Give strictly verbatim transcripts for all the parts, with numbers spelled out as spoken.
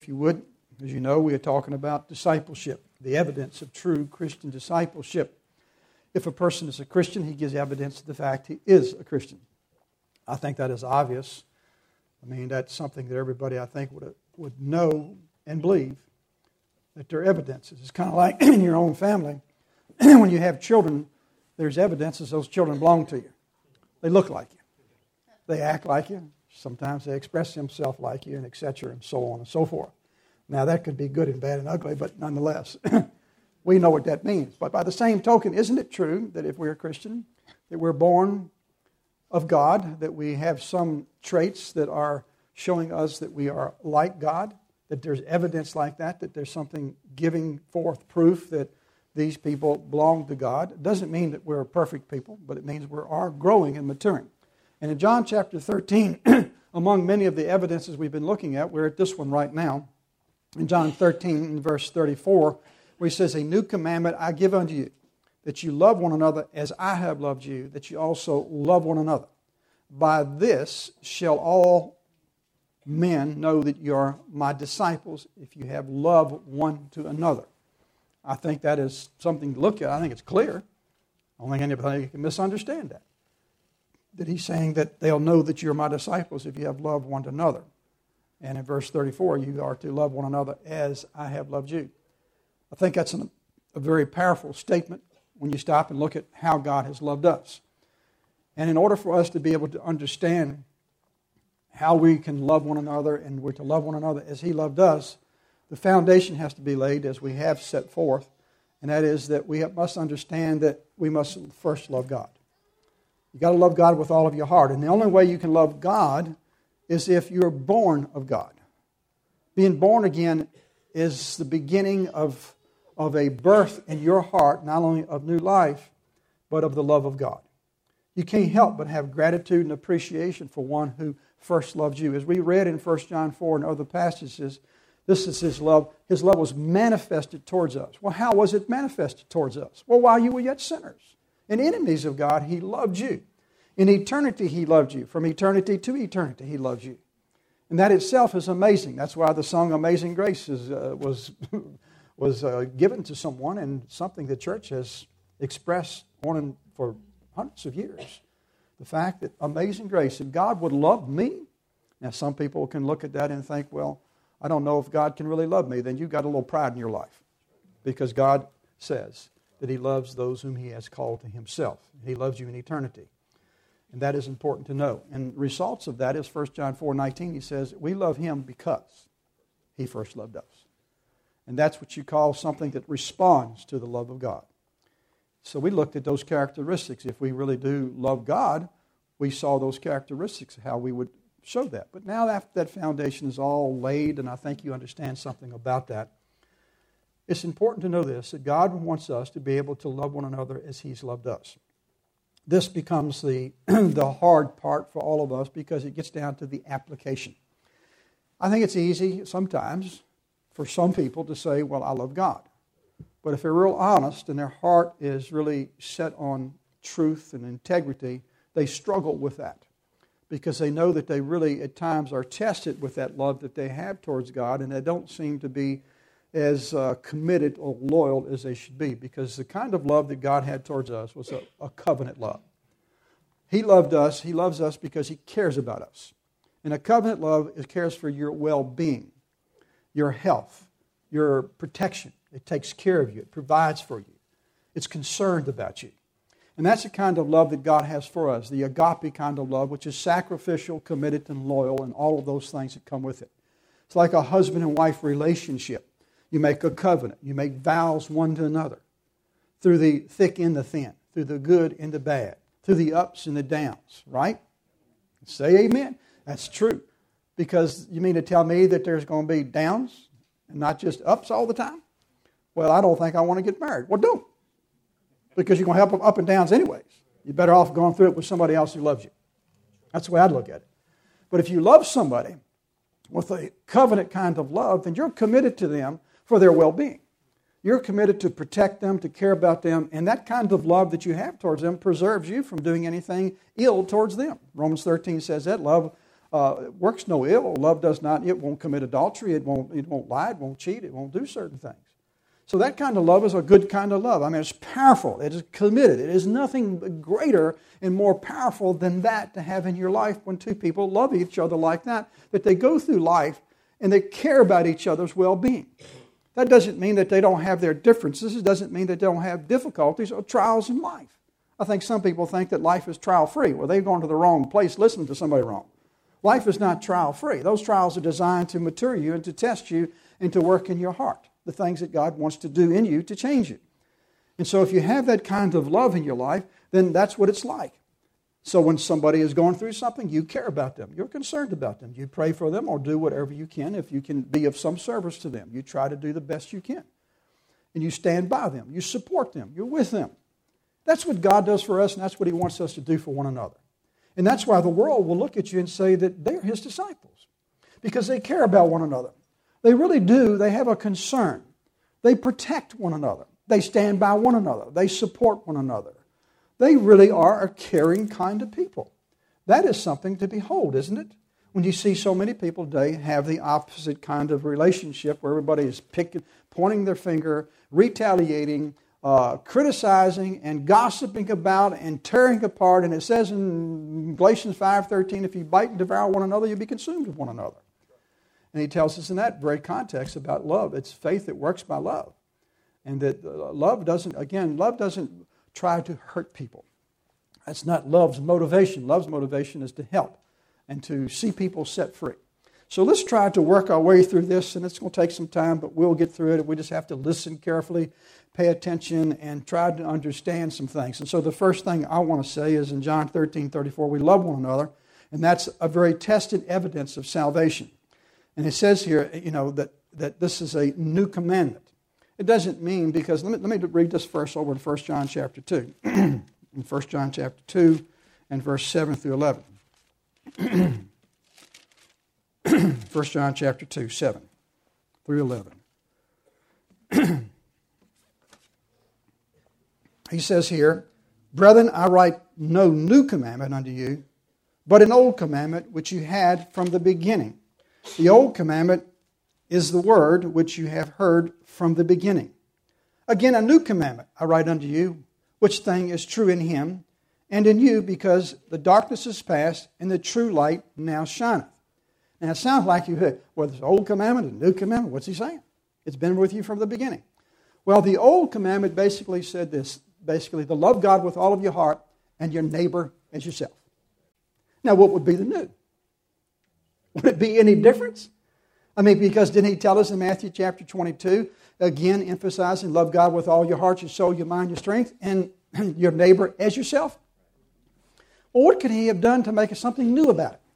if you would. As you know, we are talking about discipleship, the evidence of true Christian discipleship. If a person is a Christian, he gives evidence of the fact he is a Christian. I think that is obvious. I mean, that's something that everybody, I think, would would know and believe, that there are evidences. It's kind of like in your own family. When you have children, there's evidences those children belong to you. They look like you. They act like you. Sometimes they express themselves like you, and et cetera, and so on and so forth. Now, that could be good and bad and ugly, but nonetheless, we know what that means. But by the same token, isn't it true that if we're a Christian, that we're born of God, that we have some traits that are showing us that we are like God, that there's evidence like that, that there's something giving forth proof that these people belong to God? It doesn't mean that we're perfect people, but it means we are growing and maturing. And in John chapter thirteen, among many of the evidences we've been looking at, we're at this one right now, in John thirteen, verse thirty-four, where he says, "A new commandment I give unto you, that you love one another as I have loved you, that you also love one another. By this shall all men know that you are my disciples, if you have love one to another." I think that is something to look at. I think it's clear. I don't think anybody can misunderstand that. That he's saying that they'll know that you're my disciples if you have love one to another. And in verse thirty-four, you are to love one another as I have loved you. I think that's an, a very powerful statement when you stop and look at how God has loved us. And in order for us to be able to understand how we can love one another and we're to love one another as He loved us, the foundation has to be laid as we have set forth, and that is that we must understand that we must first love God. You've got to love God with all of your heart. And the only way you can love God is if you're born of God. Being born again is the beginning of, of a birth in your heart, not only of new life, but of the love of God. You can't help but have gratitude and appreciation for one who first loved you. As we read in First John four and other passages, this is His love. His love was manifested towards us. Well, how was it manifested towards us? Well, while you were yet sinners and enemies of God, He loved you. In eternity, He loved you. From eternity to eternity, He loves you. And that itself is amazing. That's why the song Amazing Grace is, uh, was, was uh, given to someone, and something the church has expressed on and for hundreds of years. The fact that amazing grace, that God would love me. Now, some people can look at that and think, well, I don't know if God can really love me. Then you've got a little pride in your life. Because God says that He loves those whom He has called to Himself. He loves you in eternity. And that is important to know. And the results of that is First John four nineteen. He says, we love Him because He first loved us. And that's what you call something that responds to the love of God. So we looked at those characteristics. If we really do love God, we saw those characteristics, how we would show that. But now after that foundation is all laid, and I think you understand something about that, it's important to know this, that God wants us to be able to love one another as He's loved us. This becomes the, the hard part for all of us because it gets down to the application. I think it's easy sometimes for some people to say, well, I love God. But if they're real honest and their heart is really set on truth and integrity, they struggle with that because they know that they really at times are tested with that love that they have towards God, and they don't seem to be as uh, committed or loyal as they should be, because the kind of love that God had towards us was a, a covenant love. He loved us. He loves us because He cares about us. And a covenant love is cares for your well-being, your health, your protection. It takes care of you. It provides for you. It's concerned about you. And that's the kind of love that God has for us, the agape kind of love, which is sacrificial, committed, and loyal, and all of those things that come with it. It's like a husband and wife relationship. You make a covenant. You make vows one to another through the thick and the thin, through the good and the bad, through the ups and the downs, right? Say amen. That's true. Because you mean to tell me that there's going to be downs and not just ups all the time? Well, I don't think I want to get married. Well, don't. Because you're going to have up and downs anyways. You're better off going through it with somebody else who loves you. That's the way I'd look at it. But if you love somebody with a covenant kind of love, then you're committed to them for their well-being. You're committed to protect them, to care about them, and that kind of love that you have towards them preserves you from doing anything ill towards them. Romans thirteen says that love, uh, uh, works no ill. Love does not, it won't commit adultery. It won't, it won't lie. It won't cheat. It won't do certain things. So that kind of love is a good kind of love. I mean, it's powerful. It is committed. It is nothing greater and more powerful than that to have in your life when two people love each other like that, that they go through life and they care about each other's well-being. That doesn't mean that they don't have their differences. It doesn't mean that they don't have difficulties or trials in life. I think some people think that life is trial-free. Well, they've gone to the wrong place listening to somebody wrong. Life is not trial-free. Those trials are designed to mature you and to test you and to work in your heart, the things that God wants to do in you to change you. And so if you have that kind of love in your life, then that's what it's like. So when somebody is going through something, you care about them. You're concerned about them. You pray for them or do whatever you can. If you can be of some service to them, you try to do the best you can. And you stand by them. You support them. You're with them. That's what God does for us, and that's what He wants us to do for one another. And that's why the world will look at you and say that they're His disciples, because they care about one another. They really do. They have a concern. They protect one another. They stand by one another. They support one another. They really are a caring kind of people. That is something to behold, isn't it? When you see so many people today have the opposite kind of relationship where everybody is picking, pointing their finger, retaliating, uh, criticizing, and gossiping about and tearing apart. And it says in Galatians five thirteen, if you bite and devour one another, you'll be consumed with one another. And he tells us in that very context about love. It's faith that works by love. And that love doesn't, again, love doesn't try to hurt people. That's not love's motivation. Love's motivation is to help and to see people set free. So let's try to work our way through this, and it's going to take some time, but we'll get through it. We just have to listen carefully, pay attention, and try to understand some things. And so the first thing I want to say is in John thirteen thirty-four, we love one another, and that's a very tested evidence of salvation. And it says here, you know, that, that this is a new commandment. It doesn't mean, because, let me, let me read this verse over in First John chapter two. In First John chapter two and verse seven through eleven. First John chapter two, seven through eleven. He says here, Brethren, I write no new commandment unto you, but an old commandment which you had from the beginning. The old commandment is the word which you have heard from the beginning. Again, a new commandment I write unto you, which thing is true in him and in you, because the darkness is past and the true light now shineth. Now, it sounds like you heard, well, there's an old commandment and a new commandment. What's he saying? It's been with you from the beginning. Well, the old commandment basically said this, basically, to love God with all of your heart and your neighbor as yourself. Now, what would be the new? Would it be any difference? I mean, because didn't he tell us in Matthew chapter twenty-two, again emphasizing love God with all your heart, your soul, your mind, your strength, and your neighbor as yourself? Well, what could he have done to make something new about it?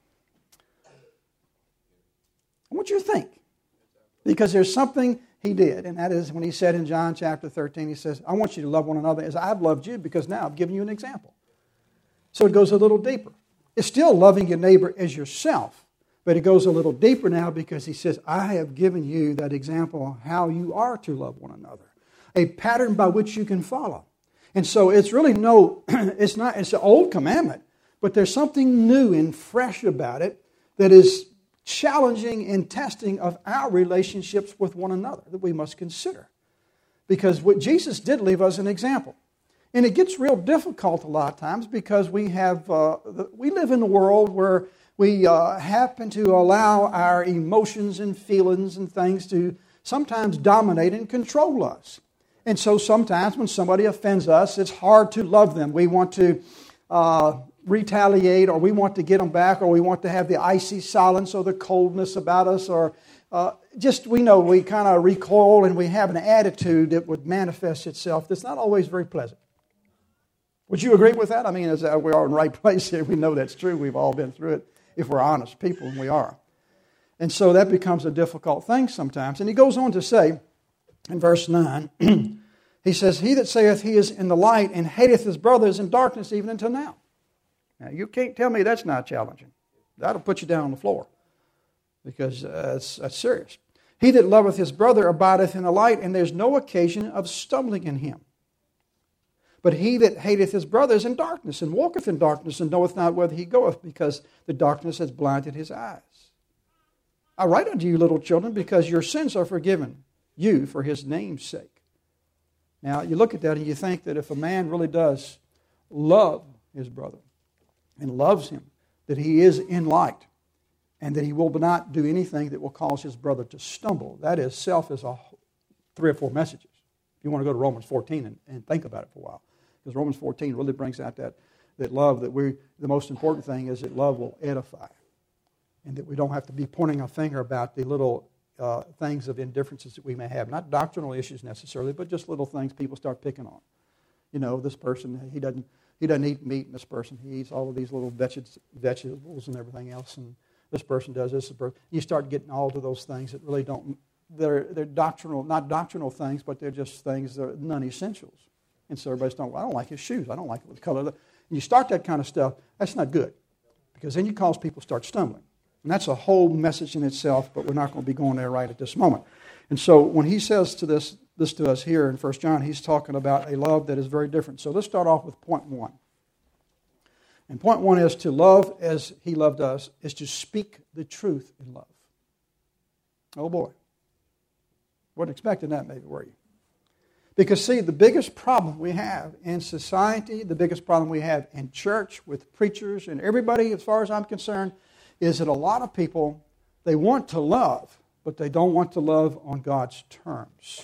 I want you to think. Because there's something he did, and that is when he said in John chapter thirteen, he says, I want you to love one another as I've loved you, because now I've given you an example. So it goes a little deeper. It's still loving your neighbor as yourself, but it goes a little deeper now because he says, I have given you that example of how you are to love one another, a pattern by which you can follow. And so it's really no, it's not, it's an old commandment, but there's something new and fresh about it that is challenging and testing of our relationships with one another that we must consider. Because what Jesus did leave us an example. And it gets real difficult a lot of times because we have, uh, we live in a world where we uh, happen to allow our emotions and feelings and things to sometimes dominate and control us. And so sometimes when somebody offends us, it's hard to love them. We want to uh, retaliate, or we want to get them back, or we want to have the icy silence or the coldness about us, or uh, just, we know we kind of recoil and we have an attitude that would manifest itself that's not always very pleasant. Would you agree with that? I mean, as we are in the right place here, we know that's true. We've all been through it if we're honest people, and we are. And so that becomes a difficult thing sometimes. And he goes on to say in verse nine, he says, He that saith he is in the light and hateth his brother is in darkness even until now. Now, you can't tell me that's not challenging. That'll put you down on the floor because uh, that's, that's serious. He that loveth his brother abideth in the light, and there's no occasion of stumbling in him. But he that hateth his brother is in darkness, and walketh in darkness, and knoweth not whither he goeth, because the darkness has blinded his eyes. I write unto you, little children, because your sins are forgiven you for his name's sake. Now, you look at that and you think that if a man really does love his brother and loves him, that he is in light, and that he will not do anything that will cause his brother to stumble. That is, self is a three or four messages. If you want to go to Romans fourteen and, and think about it for a while. Because Romans fourteen really brings out that, that love, that we, the most important thing is that love will edify. And that we don't have to be pointing a finger about the little uh, things of indifferences that we may have. Not doctrinal issues necessarily, but just little things people start picking on. You know, this person, he doesn't he doesn't eat meat, and this person, he eats all of these little vegetables and everything else, and this person does this. You start getting all to those things that really don't, they're, they're doctrinal, not doctrinal things, but they're just things that are non-essentials. And so everybody's talking, well, I don't like his shoes. I don't like the color. And you start that kind of stuff, that's not good. Because then you cause people to start stumbling. And that's a whole message in itself, but we're not going to be going there right at this moment. And so when he says to this, this to us here in First John, he's talking about a love that is very different. So let's start off with point one. And point one is to love as he loved us, is to speak the truth in love. Oh boy. Wasn't expecting that maybe, were you? Because see, the biggest problem we have in society, the biggest problem we have in church with preachers and everybody, as far as I'm concerned, is that a lot of people, they want to love, but they don't want to love on God's terms.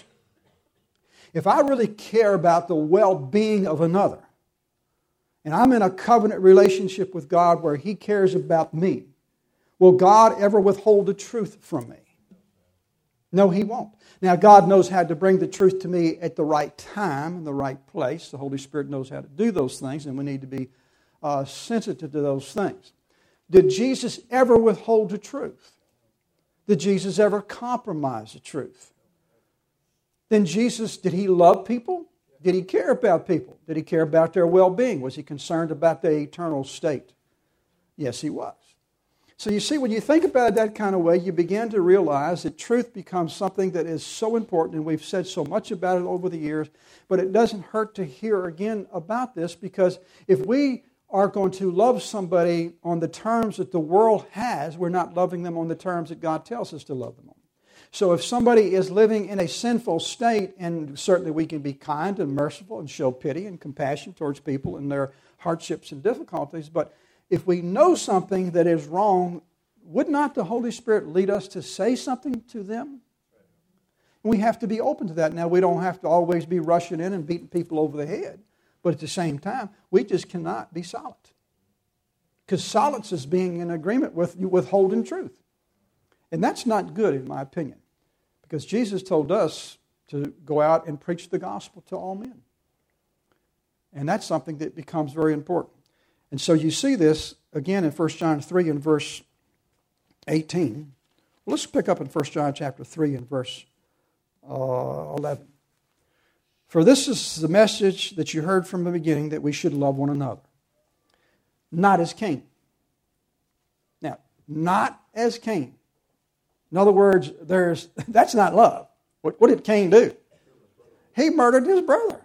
If I really care about the well-being of another, and I'm in a covenant relationship with God where He cares about me, will God ever withhold the truth from me? No, He won't. Now, God knows how to bring the truth to me at the right time, in the right place. The Holy Spirit knows how to do those things, and we need to be uh, sensitive to those things. Did Jesus ever withhold the truth? Did Jesus ever compromise the truth? Then Jesus, did He love people? Did He care about people? Did He care about their well-being? Was He concerned about their eternal state? Yes, He was. So you see, when you think about it that kind of way, you begin to realize that truth becomes something that is so important, and we've said so much about it over the years, but it doesn't hurt to hear again about this, because if we are going to love somebody on the terms that the world has, we're not loving them on the terms that God tells us to love them on. So if somebody is living in a sinful state, and certainly we can be kind and merciful and show pity and compassion towards people and their hardships and difficulties, but if we know something that is wrong, would not the Holy Spirit lead us to say something to them? We have to be open to that. Now, we don't have to always be rushing in and beating people over the head. But at the same time, we just cannot be silent. Because silence is being in agreement with you withholding truth. And that's not good, in my opinion. Because Jesus told us to go out and preach the gospel to all men. And that's something that becomes very important. And so you see this again in First John three and verse eighteen. Well, let's pick up in First John chapter three and verse uh, eleven. For this is the message that you heard from the beginning, that we should love one another. Not as Cain. Now, not as Cain. In other words, there's that's not love. What, what did Cain do? He murdered his brother.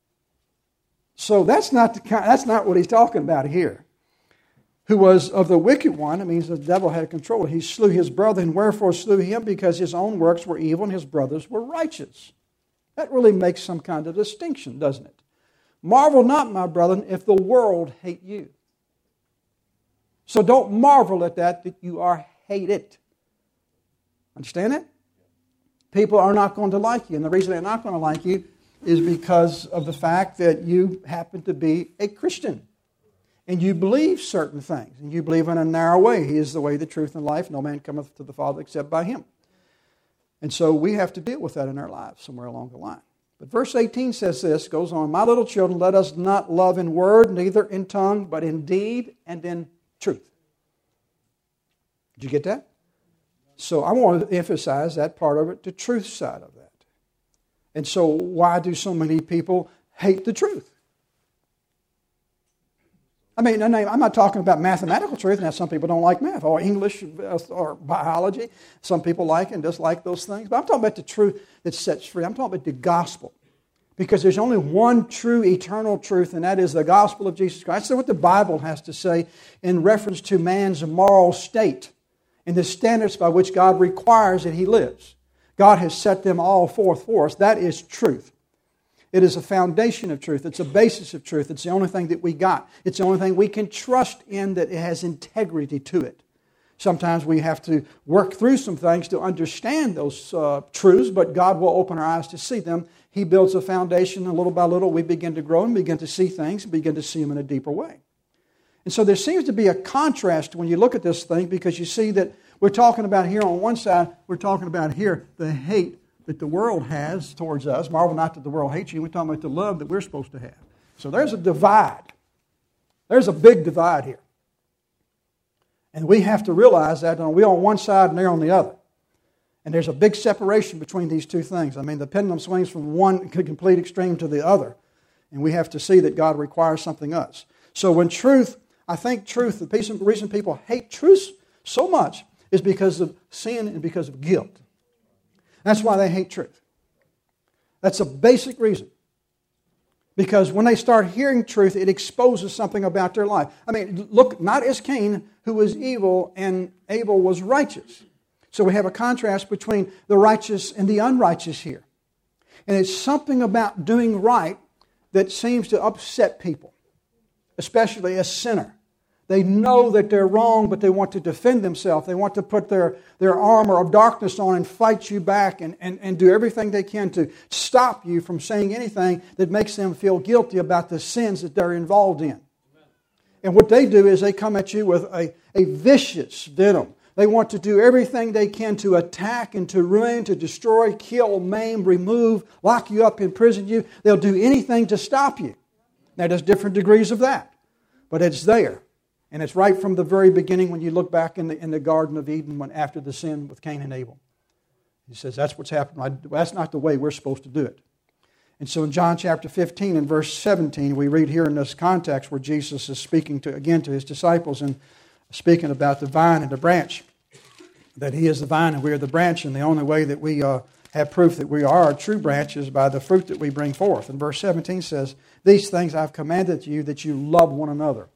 So that's not the kind, that's not what he's talking about here. Who was of the wicked one, it means the devil had control. He slew his brother, and wherefore slew him? Because his own works were evil and his brothers were righteous. That really makes some kind of distinction, doesn't it? Marvel not, my brethren, if the world hate you. So don't marvel at that, that you are hated. Understand it? People are not going to like you, and the reason they're not going to like you is because of the fact that you happen to be a Christian. And you believe certain things. And you believe in a narrow way. He is the way, the truth, and life. No man cometh to the Father except by Him. And so we have to deal with that in our lives somewhere along the line. But verse eighteen says this, goes on, My little children, let us not love in word, neither in tongue, but in deed and in truth. Did you get that? So I want to emphasize that part of it, the truth side of that. And so why do so many people hate the truth? I mean, I'm not talking about mathematical truth. Now, some people don't like math, or English, or biology. Some people like and dislike those things. But I'm talking about the truth that sets free. I'm talking about the gospel. Because there's only one true eternal truth, and that is the gospel of Jesus Christ. That's what the Bible has to say in reference to man's moral state and the standards by which God requires that he lives. God has set them all forth for us. That is truth. It is a foundation of truth. It's a basis of truth. It's the only thing that we got. It's the only thing we can trust in, that it has integrity to it. Sometimes we have to work through some things to understand those uh, truths, but God will open our eyes to see them. He builds a foundation, and little by little we begin to grow and begin to see things and begin to see them in a deeper way. And so there seems to be a contrast when you look at this thing, because you see that we're talking about here on one side, we're talking about here the hate that the world has towards us. Marvel not that the world hates you. We're talking about the love that we're supposed to have. So there's a divide. There's a big divide here. And we have to realize that we're on one side and they're on the other. And there's a big separation between these two things. I mean, the pendulum swings from one complete extreme to the other. And we have to see that God requires something else. So when truth, I think truth, the reason people hate truth so much is because of sin and because of guilt. That's why they hate truth. That's a basic reason. Because when they start hearing truth, it exposes something about their life. I mean, look, not as Cain, who was evil, and Abel was righteous. So we have a contrast between the righteous and the unrighteous here. And it's something about doing right that seems to upset people, especially a sinner. They know that they're wrong, but they want to defend themselves. They want to put their, their armor of darkness on and fight you back and, and, and do everything they can to stop you from saying anything that makes them feel guilty about the sins that they're involved in. And what they do is they come at you with a, a vicious venom. They want to do everything they can to attack and to ruin, to destroy, kill, maim, remove, lock you up, imprison you. They'll do anything to stop you. Now, there's different degrees of that, but it's there. And it's right from the very beginning when you look back in the, in the Garden of Eden when after the sin with Cain and Abel. He says, that's what's happened. That's not the way we're supposed to do it. And so in John chapter fifteen and verse seventeen, we read here in this context where Jesus is speaking to again to His disciples and speaking about the vine and the branch, that He is the vine and we are the branch, and the only way that we uh, have proof that we are a true branch is by the fruit that we bring forth. And verse seventeen says, these things I've commanded you, that you love one another.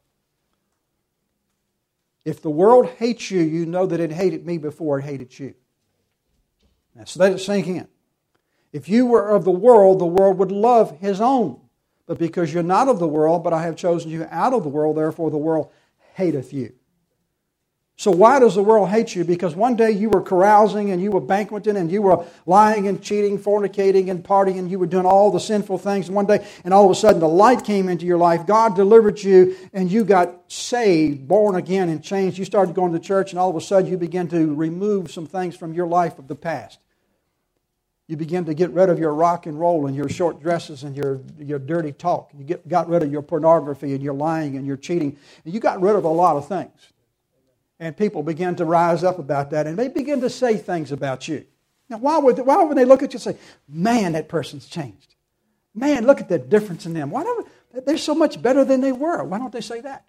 If the world hates you, you know that it hated me before it hated you. Now, so let it sink in. If you were of the world, the world would love his own. But because you're not of the world, but I have chosen you out of the world, therefore the world hateth you. So why does the world hate you? Because one day you were carousing and you were banqueting and you were lying and cheating, fornicating and partying, and you were doing all the sinful things. And one day, and all of a sudden the light came into your life. God delivered you and you got saved, born again and changed. You started going to church and all of a sudden you began to remove some things from your life of the past. You began to get rid of your rock and roll and your short dresses and your, your dirty talk. You get, got rid of your pornography and your lying and your cheating. And you got rid of a lot of things. And people begin to rise up about that, and they begin to say things about you. Now, why would, why would they look at you and say, man, that person's changed? Man, look at the difference in them. Why don't, they're so much better than they were. Why don't they say that?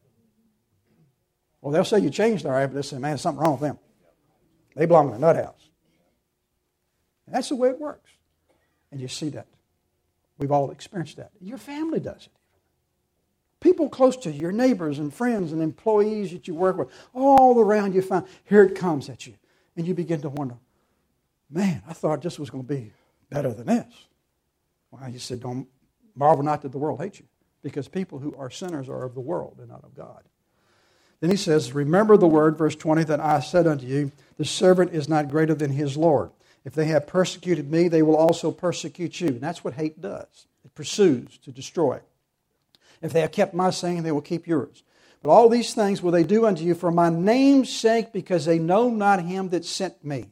Well, they'll say you changed, all right, but they'll say, man, there's something wrong with them. They belong in the nut house. And that's the way it works. And you see that. We've all experienced that. Your family does it. People close to you, your neighbors and friends and employees that you work with, all around you find, here it comes at you. And you begin to wonder, man, I thought this was going to be better than this. Well, you said, don't marvel not that the world hates you, because people who are sinners are of the world and not of God. Then he says, remember the word, verse twenty, that I said unto you, the servant is not greater than his Lord. If they have persecuted me, they will also persecute you. And that's what hate does. It pursues to destroy. If they have kept my saying, they will keep yours. But all these things will they do unto you for my name's sake, because they know not him that sent me.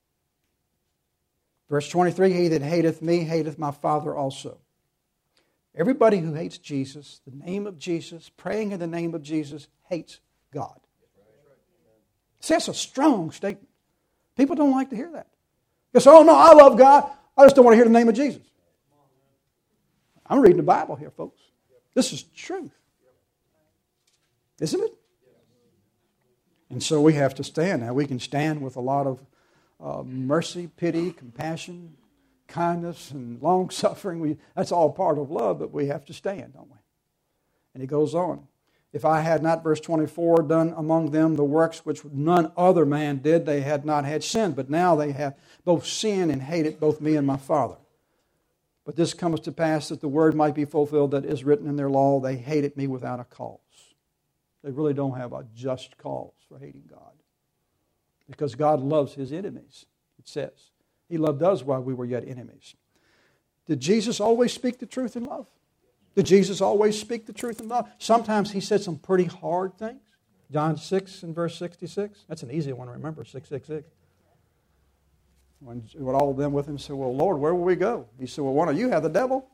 Verse twenty-three, he that hateth me hateth my Father also. Everybody who hates Jesus, the name of Jesus, praying in the name of Jesus, hates God. See, that's a strong statement. People don't like to hear that. They say, oh no, I love God. I just don't want to hear the name of Jesus. I'm reading the Bible here, folks. This is truth. Isn't it? And so we have to stand. Now we can stand with a lot of uh, mercy, pity, compassion, kindness and long-suffering. We, that's all part of love, but we have to stand, don't we? And he goes on. If I had not, verse twenty-four, done among them the works which none other man did, they had not had sin. But now they have both sinned and hated both me and my Father. But this comes to pass that the word might be fulfilled that is written in their law, they hated me without a cause. They really don't have a just cause for hating God. Because God loves His enemies, it says. He loved us while we were yet enemies. Did Jesus always speak the truth in love? Did Jesus always speak the truth in love? Sometimes He said some pretty hard things. John six and verse sixty-six. That's an easy one to remember, six six six. When, when all of them with Him said, well, Lord, where will we go? He said, well, one of you have the devil.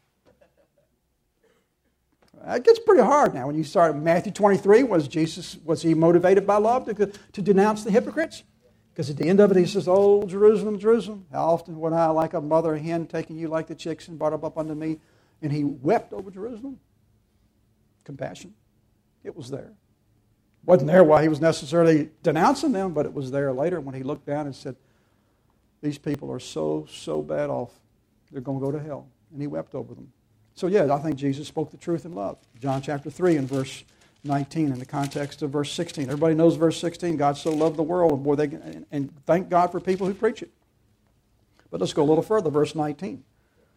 It gets pretty hard now. When you start Matthew twenty-three, was Jesus, was He motivated by love to, to denounce the hypocrites? Because at the end of it, He says, oh, Jerusalem, Jerusalem, how often would I, like a mother hen, taking you like the chicks and brought up up unto me? And He wept over Jerusalem. Compassion. It was there. Wasn't there while He was necessarily denouncing them, but it was there later when He looked down and said, these people are so, so bad off. They're going to go to hell. And He wept over them. So, yeah, I think Jesus spoke the truth in love. John chapter three and verse nineteen in the context of verse sixteen. Everybody knows verse sixteen. God so loved the world, and boy, they and, and thank God for people who preach it. But let's go a little further. Verse nineteen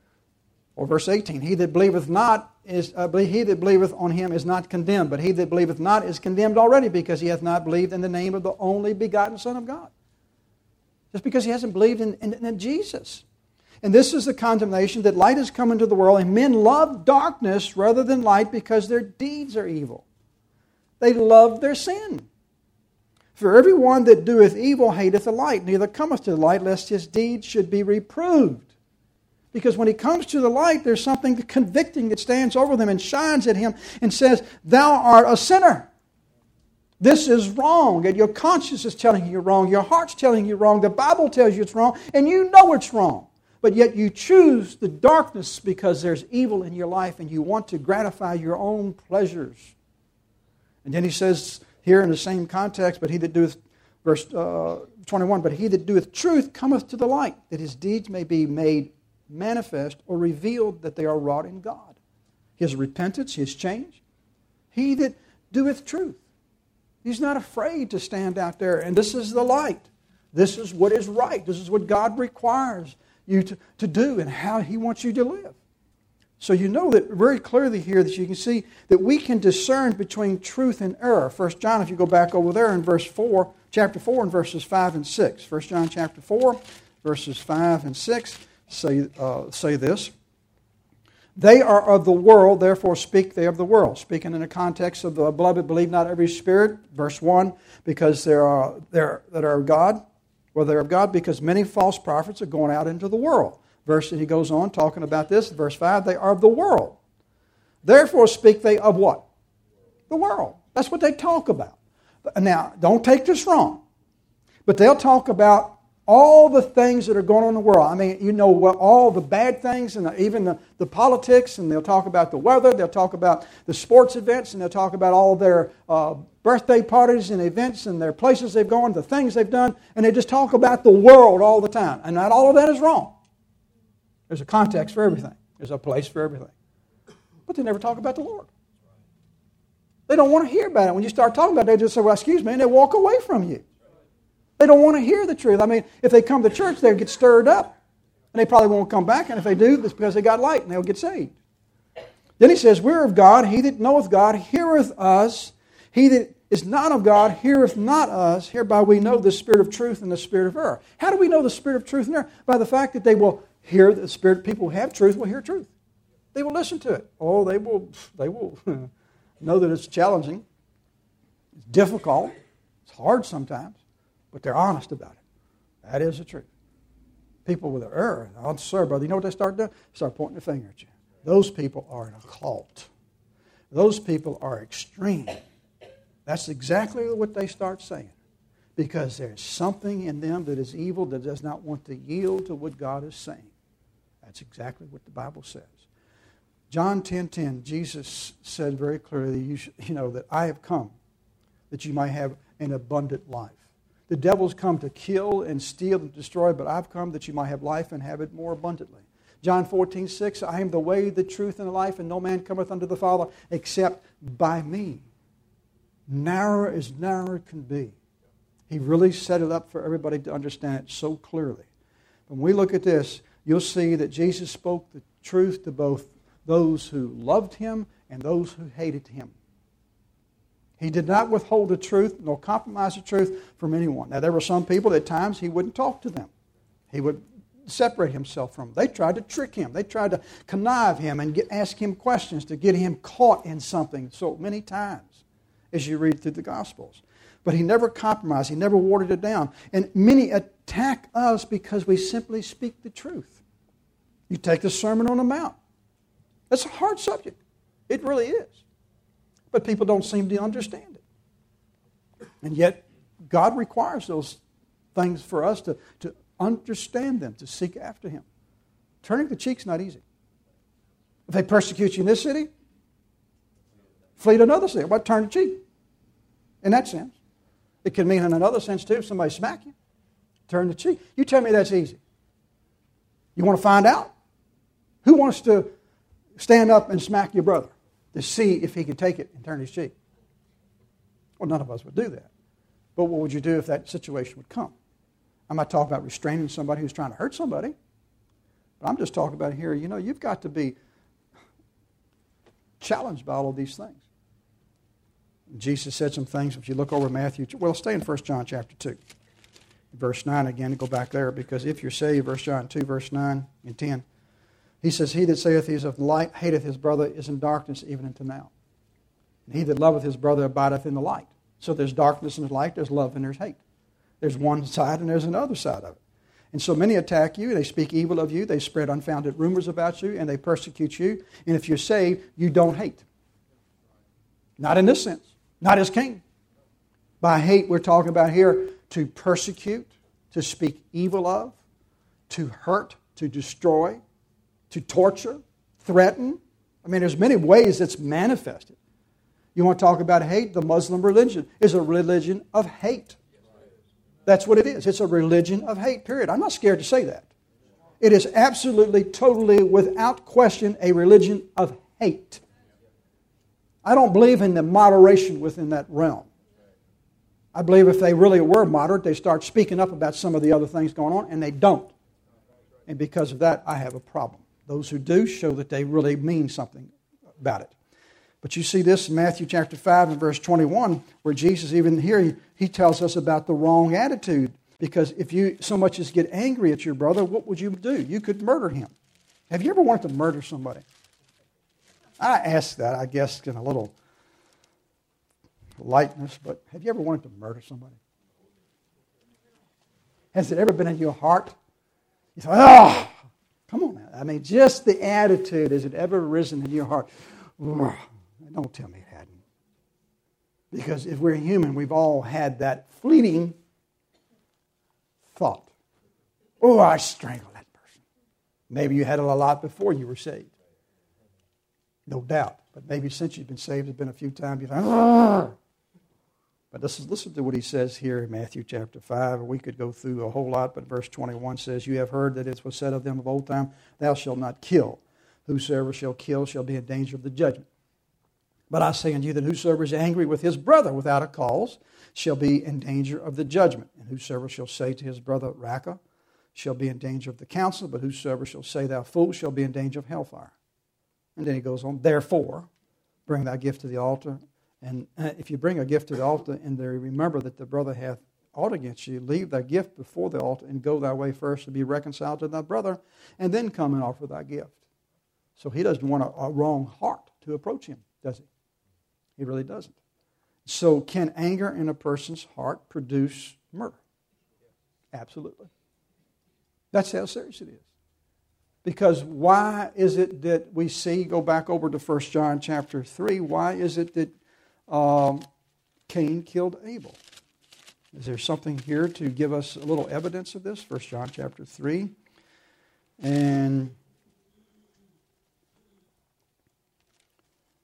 or verse eighteen. He that believeth not is uh, he that believeth on Him is not condemned, but he that believeth not is condemned already, because he hath not believed in the name of the only begotten Son of God. Just because he hasn't believed in, in, in Jesus. And this is the condemnation, that light has come into the world, and men love darkness rather than light because their deeds are evil. They love their sin. For every one that doeth evil hateth the light, neither cometh to the light, lest his deeds should be reproved. Because when he comes to the light, there's something convicting that stands over them and shines at him and says, thou art a sinner. This is wrong, and your conscience is telling you you're wrong. Your heart's telling you wrong. The Bible tells you it's wrong, and you know it's wrong. But yet you choose the darkness because there's evil in your life and you want to gratify your own pleasures. And then he says here in the same context, but he that doeth, verse uh, twenty-one, but he that doeth truth cometh to the light, that his deeds may be made manifest or revealed that they are wrought in God. His repentance, his change. He that doeth truth. He's not afraid to stand out there, and this is the light. This is what is right. This is what God requires you to, to do and how He wants you to live. So you know that very clearly here that you can see that we can discern between truth and error. First John, if you go back over there in verse four, chapter four and verses five and six. First John chapter four, verses five and six say, uh, say this. They are of the world, therefore speak they of the world. Speaking in the context of the beloved, believe not every spirit. Verse one, because there are there that are of God. Well, they're of God because many false prophets are going out into the world. Verse, he goes on talking about this. Verse five, they are of the world. Therefore speak they of what? The world. That's what they talk about. Now, don't take this wrong. But they'll talk about all the things that are going on in the world. I mean, you know, all the bad things and even the, the politics, and they'll talk about the weather, they'll talk about the sports events, and they'll talk about all their uh, birthday parties and events and their places they've gone, the things they've done, and they just talk about the world all the time. And not all of that is wrong. There's a context for everything. There's a place for everything. But they never talk about the Lord. They don't want to hear about it. When you start talking about it, they just say, well, excuse me, and they walk away from you. They don't want to hear the truth. I mean, if they come to church, they'll get stirred up. And they probably won't come back. And if they do, it's because they got light and they'll get saved. Then he says, we're of God. He that knoweth God heareth us. He that is not of God heareth not us. Hereby we know the spirit of truth and the spirit of error. How do we know the spirit of truth and error? By the fact that they will hear the spirit. People who have truth will hear truth. They will listen to it. Oh, they will, they will know that it's challenging. It's difficult. It's hard sometimes. But they're honest about it. That is the truth. People with an error, oh, sir, brother, you know what they start doing? Start pointing the finger at you. Those people are in a cult. Those people are extreme. That's exactly what they start saying. Because there's something in them that is evil that does not want to yield to what God is saying. That's exactly what the Bible says. John ten ten, Jesus said very clearly, you, should, you know, that I have come that you might have an abundant life. The devil's come to kill and steal and destroy, but I've come that you might have life and have it more abundantly. John fourteen six, I am the way, the truth, and the life, and no man cometh unto the Father except by me. Narrow as narrow can be. He really set it up for everybody to understand it so clearly. When we look at this, you'll see that Jesus spoke the truth to both those who loved Him and those who hated Him. He did not withhold the truth nor compromise the truth from anyone. Now, there were some people at times He wouldn't talk to them. He would separate Himself from them. They tried to trick Him. They tried to connive Him and get, ask Him questions to get Him caught in something so many times as you read through the Gospels. But He never compromised. He never watered it down. And many attack us because we simply speak the truth. You take the Sermon on the Mount. That's a hard subject. It really is. But people don't seem to understand it. And yet, God requires those things for us to, to understand them, to seek after Him. Turning the cheek's not easy. If they persecute you in this city, flee to another city. What? Turn the cheek. In that sense. It can mean in another sense too, if somebody smack you, turn the cheek. You tell me that's easy. You want to find out? Who wants to stand up and smack your brother to see if he can take it and turn his cheek? Well, none of us would do that. But what would you do if that situation would come? I'm not talking about restraining somebody who's trying to hurt somebody. But I'm just talking about here, you know, you've got to be challenged by all of these things. Jesus said some things, if you look over Matthew, well, stay in First John chapter two. Verse nine again, go back there, because if you're saved, First John two, verse nine and ten, he says, he that saith he is of light hateth his brother is in darkness even until now. And he that loveth his brother abideth in the light. So there's darkness and there's light, there's love and there's hate. There's one side and there's another side of it. And so many attack you, they speak evil of you, they spread unfounded rumors about you, and they persecute you. And if you're saved, you don't hate. Not in this sense. Not as king. By hate, we're talking about here to persecute, to speak evil of, to hurt, to destroy, to torture, threaten. I mean, there's many ways it's manifested. You want to talk about hate? The Muslim religion is a religion of hate. That's what it is. It's a religion of hate, period. I'm not scared to say that. It is absolutely, totally, without question, a religion of hate. I don't believe in the moderation within that realm. I believe if they really were moderate, they start speaking up about some of the other things going on, and they don't. And because of that, I have a problem. Those who do show that they really mean something about it. But you see this in Matthew chapter five and verse twenty-one, where Jesus, even here, he, he tells us about the wrong attitude. Because if you so much as get angry at your brother, what would you do? You could murder him. Have you ever wanted to murder somebody? I ask that, I guess, in a little lightness, but have you ever wanted to murder somebody? Has it ever been in your heart? You thought, oh, come on now. I mean, just the attitude, has it ever risen in your heart? Ugh. Don't tell me it hadn't. Because if we're human, we've all had that fleeting thought. Oh, I strangled that person. Maybe you had it a lot before you were saved. No doubt. But maybe since you've been saved, it's been a few times you thought, oh. But this is, listen to what he says here in Matthew chapter five. We could go through a whole lot, but verse twenty-one says, you have heard that it was said of them of old time, thou shalt not kill. Whosoever shall kill shall be in danger of the judgment. But I say unto you that whosoever is angry with his brother without a cause shall be in danger of the judgment. And whosoever shall say to his brother, Raca, shall be in danger of the council. But whosoever shall say, thou fool, shall be in danger of hellfire. And then he goes on, therefore, bring thy gift to the altar. And if you bring a gift to the altar and there remember that the brother hath aught against you, leave thy gift before the altar and go thy way first to be reconciled to thy brother, and then come and offer thy gift. So he doesn't want a, a wrong heart to approach him, does he? He really doesn't. So can anger in a person's heart produce murder? Absolutely. That's how serious it is. Because why is it that we see, go back over to First John chapter three, why is it that um, Cain killed Abel? Is there something here to give us a little evidence of this? First John chapter three. And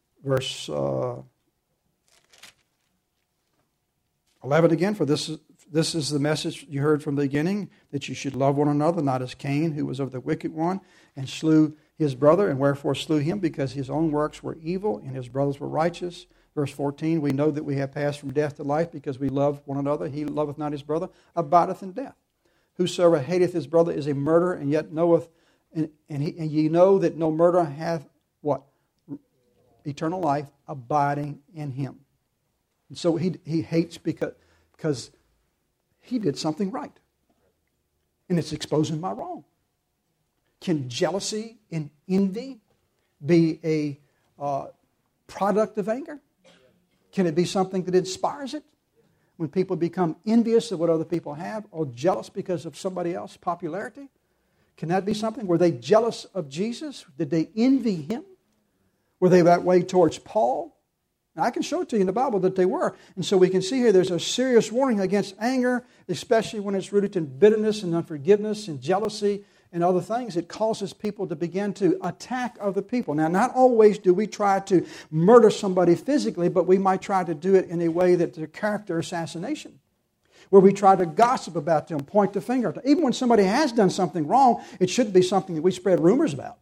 verse uh, eleven again, for this is this is the message you heard from the beginning, that you should love one another, not as Cain, who was of the wicked one, and slew his brother, and wherefore slew him, because his own works were evil, and his brothers were righteous. Verse fourteen, we know that we have passed from death to life, because we love one another. He loveth not his brother, abideth in death. Whosoever hateth his brother is a murderer, and yet knoweth, and, and, he, and ye know that no murderer hath, what? Eternal life abiding in him. And so he, he hates because, because he did something right. And it's exposing my wrong. Can jealousy and envy be a uh, product of anger? Can it be something that inspires it? When people become envious of what other people have, or jealous because of somebody else's popularity? Can that be something? Were they jealous of Jesus? Did they envy him? Were they that way towards Paul? Now, I can show it to you in the Bible that they were. And so we can see here there's a serious warning against anger, especially when it's rooted in bitterness and unforgiveness and jealousy and other things. It causes people to begin to attack other people. Now, not always do we try to murder somebody physically, but we might try to do it in a way that's a character assassination, where we try to gossip about them, point the finger at them. Even when somebody has done something wrong, it shouldn't be something that we spread rumors about.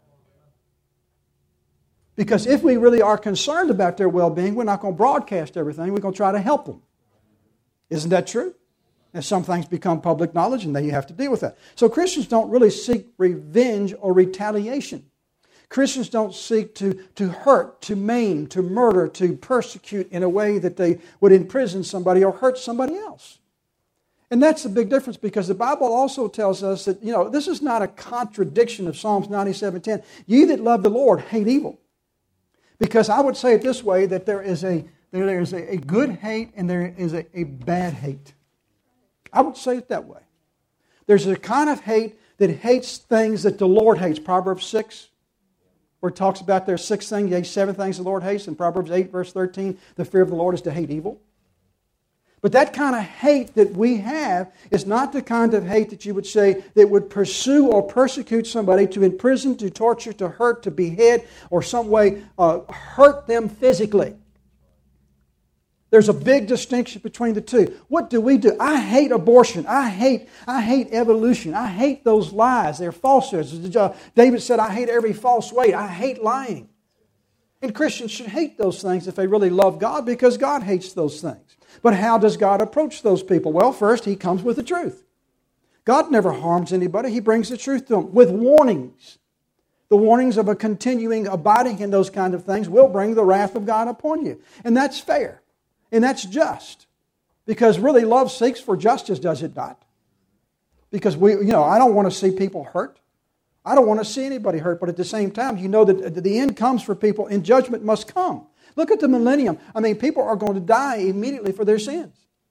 Because if we really are concerned about their well-being, we're not going to broadcast everything. We're going to try to help them. Isn't that true? And some things become public knowledge, and then you have to deal with that. So Christians don't really seek revenge or retaliation. Christians don't seek to, to hurt, to maim, to murder, to persecute in a way that they would imprison somebody or hurt somebody else. And that's the big difference, because the Bible also tells us that, you know, this is not a contradiction of Psalms ninety-seven ten. Ye that love the Lord hate evil. Because I would say it this way, that there is a there is a, a good hate and there is a, a bad hate. I would say it that way. There's a kind of hate that hates things that the Lord hates. Proverbs six, where it talks about there's six things, yea, seven things the Lord hates. In Proverbs eight, verse thirteen, the fear of the Lord is to hate evil. But that kind of hate that we have is not the kind of hate that you would say that would pursue or persecute somebody, to imprison, to torture, to hurt, to behead, or some way uh, hurt them physically. There's a big distinction between the two. What do we do? I hate abortion. I hate, I hate evolution. I hate those lies. They're falsehoods. David said, I hate every false way. I hate lying. And Christians should hate those things if they really love God, because God hates those things. But how does God approach those people? Well, first, He comes with the truth. God never harms anybody. He brings the truth to them with warnings. The warnings of a continuing abiding in those kind of things will bring the wrath of God upon you. And that's fair. And that's just. Because really love seeks for justice, does it not? Because we, you know, I don't want to see people hurt. I don't want to see anybody hurt. But at the same time, you know that the end comes for people and judgment must come. Look at the millennium. I mean, people are going to die immediately for their sins.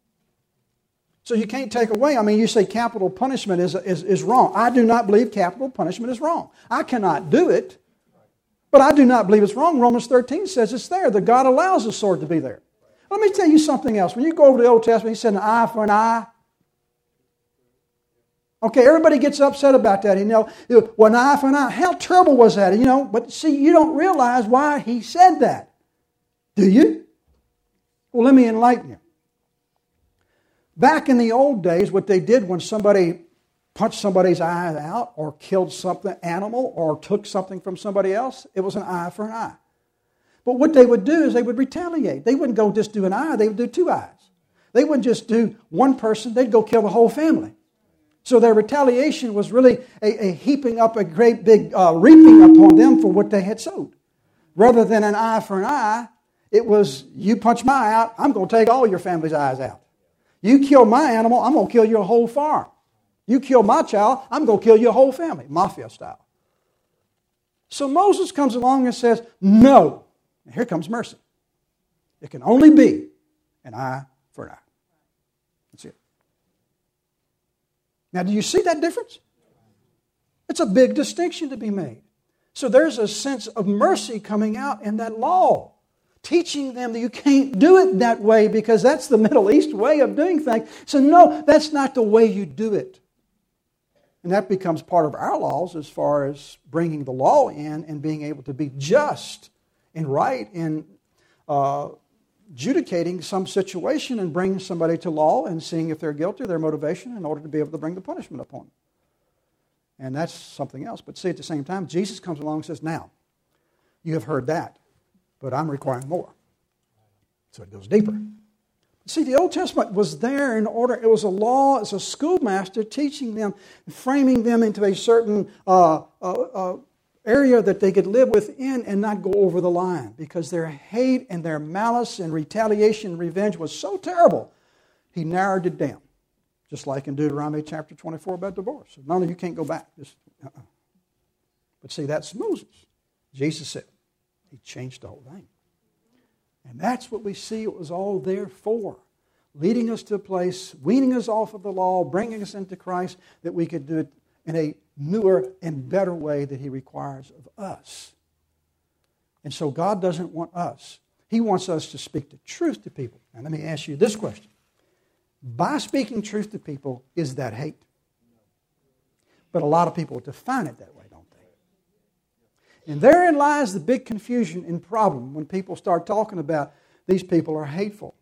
So you can't take away. I mean, you say capital punishment is, is, is wrong. I do not believe capital punishment is wrong. I cannot do it, but I do not believe it's wrong. Romans thirteen says it's there, that God allows the sword to be there. Let me tell you something else. When you go over to the Old Testament, He said an eye for an eye. Okay, everybody gets upset about that. You know, well, an eye for an eye. How terrible was that? You know, but see, you don't realize why He said that. Do you? Well, let me enlighten you. Back in the old days, what they did when somebody punched somebody's eye out or killed something animal or took something from somebody else, it was an eye for an eye. But what they would do is they would retaliate. They wouldn't go just do an eye, they would do two eyes. They wouldn't just do one person, they'd go kill the whole family. So their retaliation was really a, a heaping up a great big uh, reaping upon them for what they had sowed. Rather than an eye for an eye, it was, you punch my eye out, I'm going to take all your family's eyes out. You kill my animal, I'm going to kill your whole farm. You kill my child, I'm going to kill your whole family, mafia style. So Moses comes along and says, no. And here comes mercy. It can only be an eye for an eye. That's it. Now, do you see that difference? It's a big distinction to be made. So there's a sense of mercy coming out in that law, teaching them that you can't do it that way because that's the Middle East way of doing things. So no, that's not the way you do it. And that becomes part of our laws as far as bringing the law in and being able to be just and right in uh, adjudicating some situation and bringing somebody to law and seeing if they're guilty, their motivation, in order to be able to bring the punishment upon them. And that's something else. But see, at the same time, Jesus comes along and says, now, you have heard that, but I'm requiring more. So it goes deeper. See, the Old Testament was there in order. It was a law. It's a schoolmaster teaching them, framing them into a certain uh, uh, uh, area that they could live within and not go over the line, because their hate and their malice and retaliation and revenge was so terrible. He narrowed it down, just like in Deuteronomy chapter twenty-four about divorce. None of you can't go back. Just, uh-uh. But see, that's Moses. Jesus said he changed the whole thing. And that's what we see it was all there for, leading us to a place, weaning us off of the law, bringing us into Christ, that we could do it in a newer and better way that He requires of us. And so God doesn't want us. He wants us to speak the truth to people. And let me ask you this question. By speaking truth to people, is that hate? But a lot of people define it that way, don't they? And therein lies the big confusion and problem when people start talking about these people are hateful.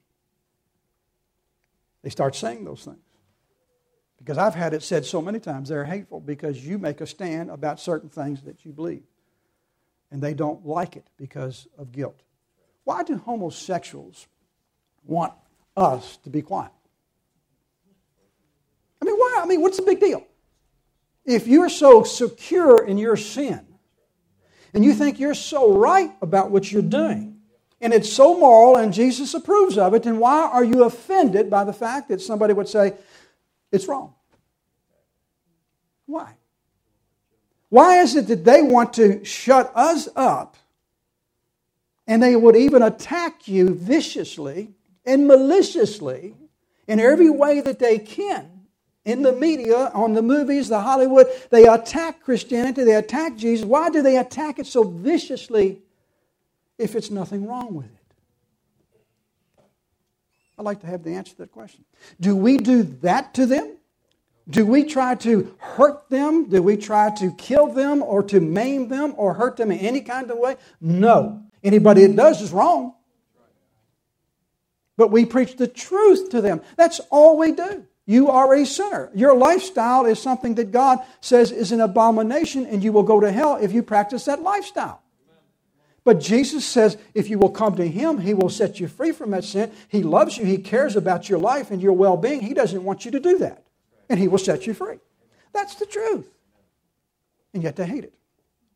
They start saying those things. Because I've had it said so many times, they're hateful because you make a stand about certain things that you believe. And they don't like it because of guilt. Why do homosexuals want us to be quiet? I mean, why? I mean, what's the big deal? If you're so secure in your sin, and you think you're so right about what you're doing, and it's so moral and Jesus approves of it, then why are you offended by the fact that somebody would say, it's wrong? Why? Why is it that they want to shut us up and they would even attack you viciously and maliciously in every way that they can? In the media, on the movies, the Hollywood, they attack Christianity, they attack Jesus. Why do they attack it so viciously if it's nothing wrong with it? I'd like to have the answer to that question. Do we do that to them? Do we try to hurt them? Do we try to kill them or to maim them or hurt them in any kind of way? No. Anybody that does is wrong. But we preach the truth to them. That's all we do. You are a sinner. Your lifestyle is something that God says is an abomination, and you will go to hell if you practice that lifestyle. But Jesus says if you will come to Him, He will set you free from that sin. He loves you. He cares about your life and your well-being. He doesn't want you to do that. And He will set you free. That's the truth. And yet they hate it.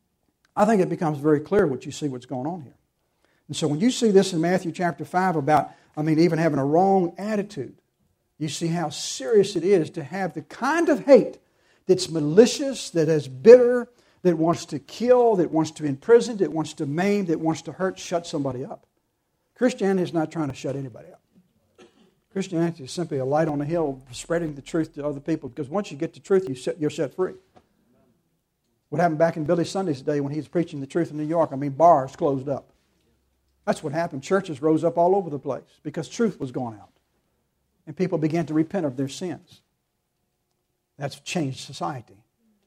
I think it becomes very clear what you see what's going on here. And so when you see this in Matthew chapter five about, I mean, even having a wrong attitude, you see how serious it is to have the kind of hate that's malicious, that is bitter, that wants to kill, that wants to imprison, that wants to maim, that wants to hurt, shut somebody up. Christianity is not trying to shut anybody up. Christianity is simply a light on the hill spreading the truth to other people, because once you get the truth, you set, you're set free. What happened back in Billy Sunday's day when he was preaching the truth in New York? I mean, bars closed up. That's what happened. Churches rose up all over the place because truth was going out. And people began to repent of their sins. That's changed society.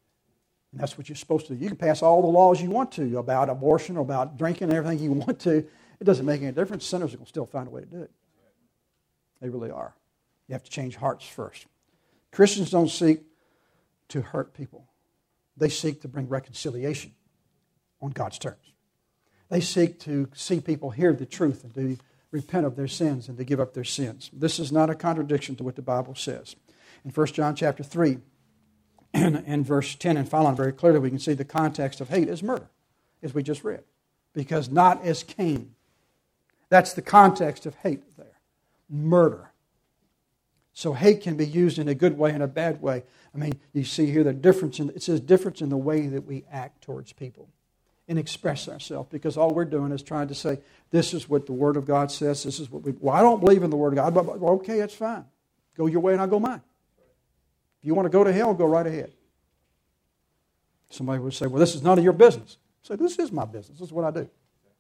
And that's what you're supposed to do. You can pass all the laws you want to about abortion or about drinking and everything you want to. It doesn't make any difference. Sinners are going to still find a way to do it. They really are. You have to change hearts first. Christians don't seek to hurt people. They seek to bring reconciliation on God's terms. They seek to see people hear the truth and to repent of their sins and to give up their sins. This is not a contradiction to what the Bible says. In First John chapter three and, and verse ten and following, very clearly we can see the context of hate is murder, as we just read. Because not as Cain. That's the context of hate there. Murder. So hate can be used in a good way and a bad way. I mean, you see here the difference in, it says difference in the way that we act towards people and express ourselves, because all we're doing is trying to say, this is what the Word of God says, this is what we, well, I don't believe in the Word of God, but well, okay, that's fine. Go your way and I'll go mine. If you want to go to hell, go right ahead. Somebody would say, well, this is none of your business. I say, this is my business. This is what I do.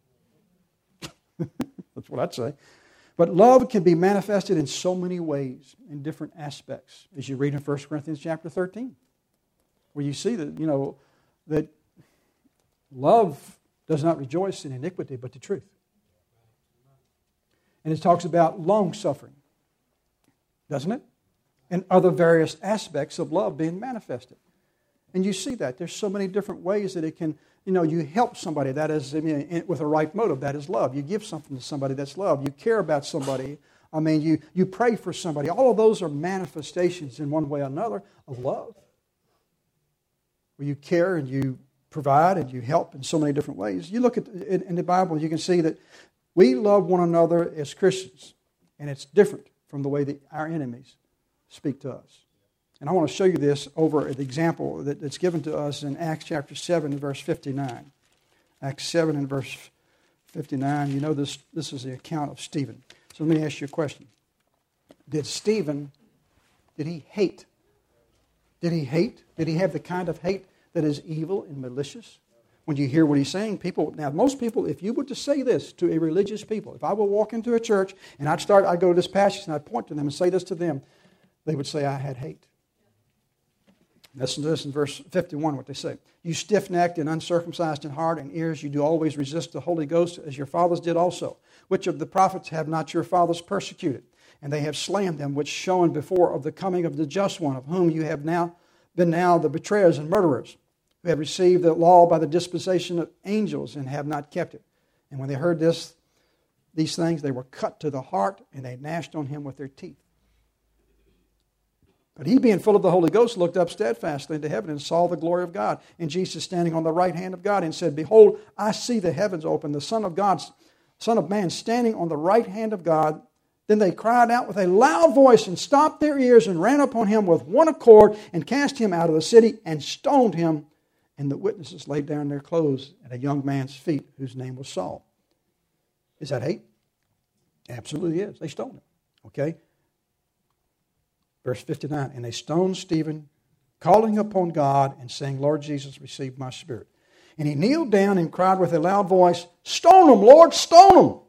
That's what I'd say. But love can be manifested in so many ways, in different aspects, as you read in First Corinthians chapter thirteen, where you see that, you know, that love does not rejoice in iniquity, but the truth. And it talks about long-suffering, doesn't it? And other various aspects of love being manifested. And you see that. There's so many different ways that it can, you know, you help somebody. That is, I mean, with a right motive. That is love. You give something to somebody. That's love. You care about somebody. I mean, you, you pray for somebody. All of those are manifestations in one way or another of love. Where you care and you provide and you help in so many different ways. You look at in, in the Bible, you can see that we love one another as Christians. And it's different from the way that our enemies speak to us. And I want to show you this over the example that, that's given to us in Acts chapter seven and verse fifty-nine. Acts seven and verse fifty-nine. You know this, this is the account of Stephen. So let me ask you a question. Did Stephen, did he hate? Did he hate? Did he have the kind of hate that is evil and malicious? When you hear what he's saying, people, now most people, if you were to say this to a religious people, if I would walk into a church and I'd start, I'd go to this passage and I'd point to them and say this to them, they would say, I had hate. Listen to this in verse fifty-one, what they say. You stiff-necked and uncircumcised in heart and ears, you do always resist the Holy Ghost, as your fathers did also. Which of the prophets have not your fathers persecuted? And they have slain them, which shown before of the coming of the just one, of whom you have now been now the betrayers and murderers, who have received the law by the dispensation of angels and have not kept it. And when they heard this, these things, they were cut to the heart, and they gnashed on him with their teeth. But he, being full of the Holy Ghost, looked up steadfastly into heaven and saw the glory of God, and Jesus standing on the right hand of God, and said, Behold, I see the heavens open, the Son of God, Son of Man, standing on the right hand of God. Then they cried out with a loud voice and stopped their ears and ran upon him with one accord and cast him out of the city and stoned him. And the witnesses laid down their clothes at a young man's feet, whose name was Saul. Is that hate? Absolutely is. They stoned him. Okay? Verse fifty-nine, and they stoned Stephen, calling upon God and saying, Lord Jesus, receive my spirit. And he kneeled down and cried with a loud voice, Stone him, Lord, stone him.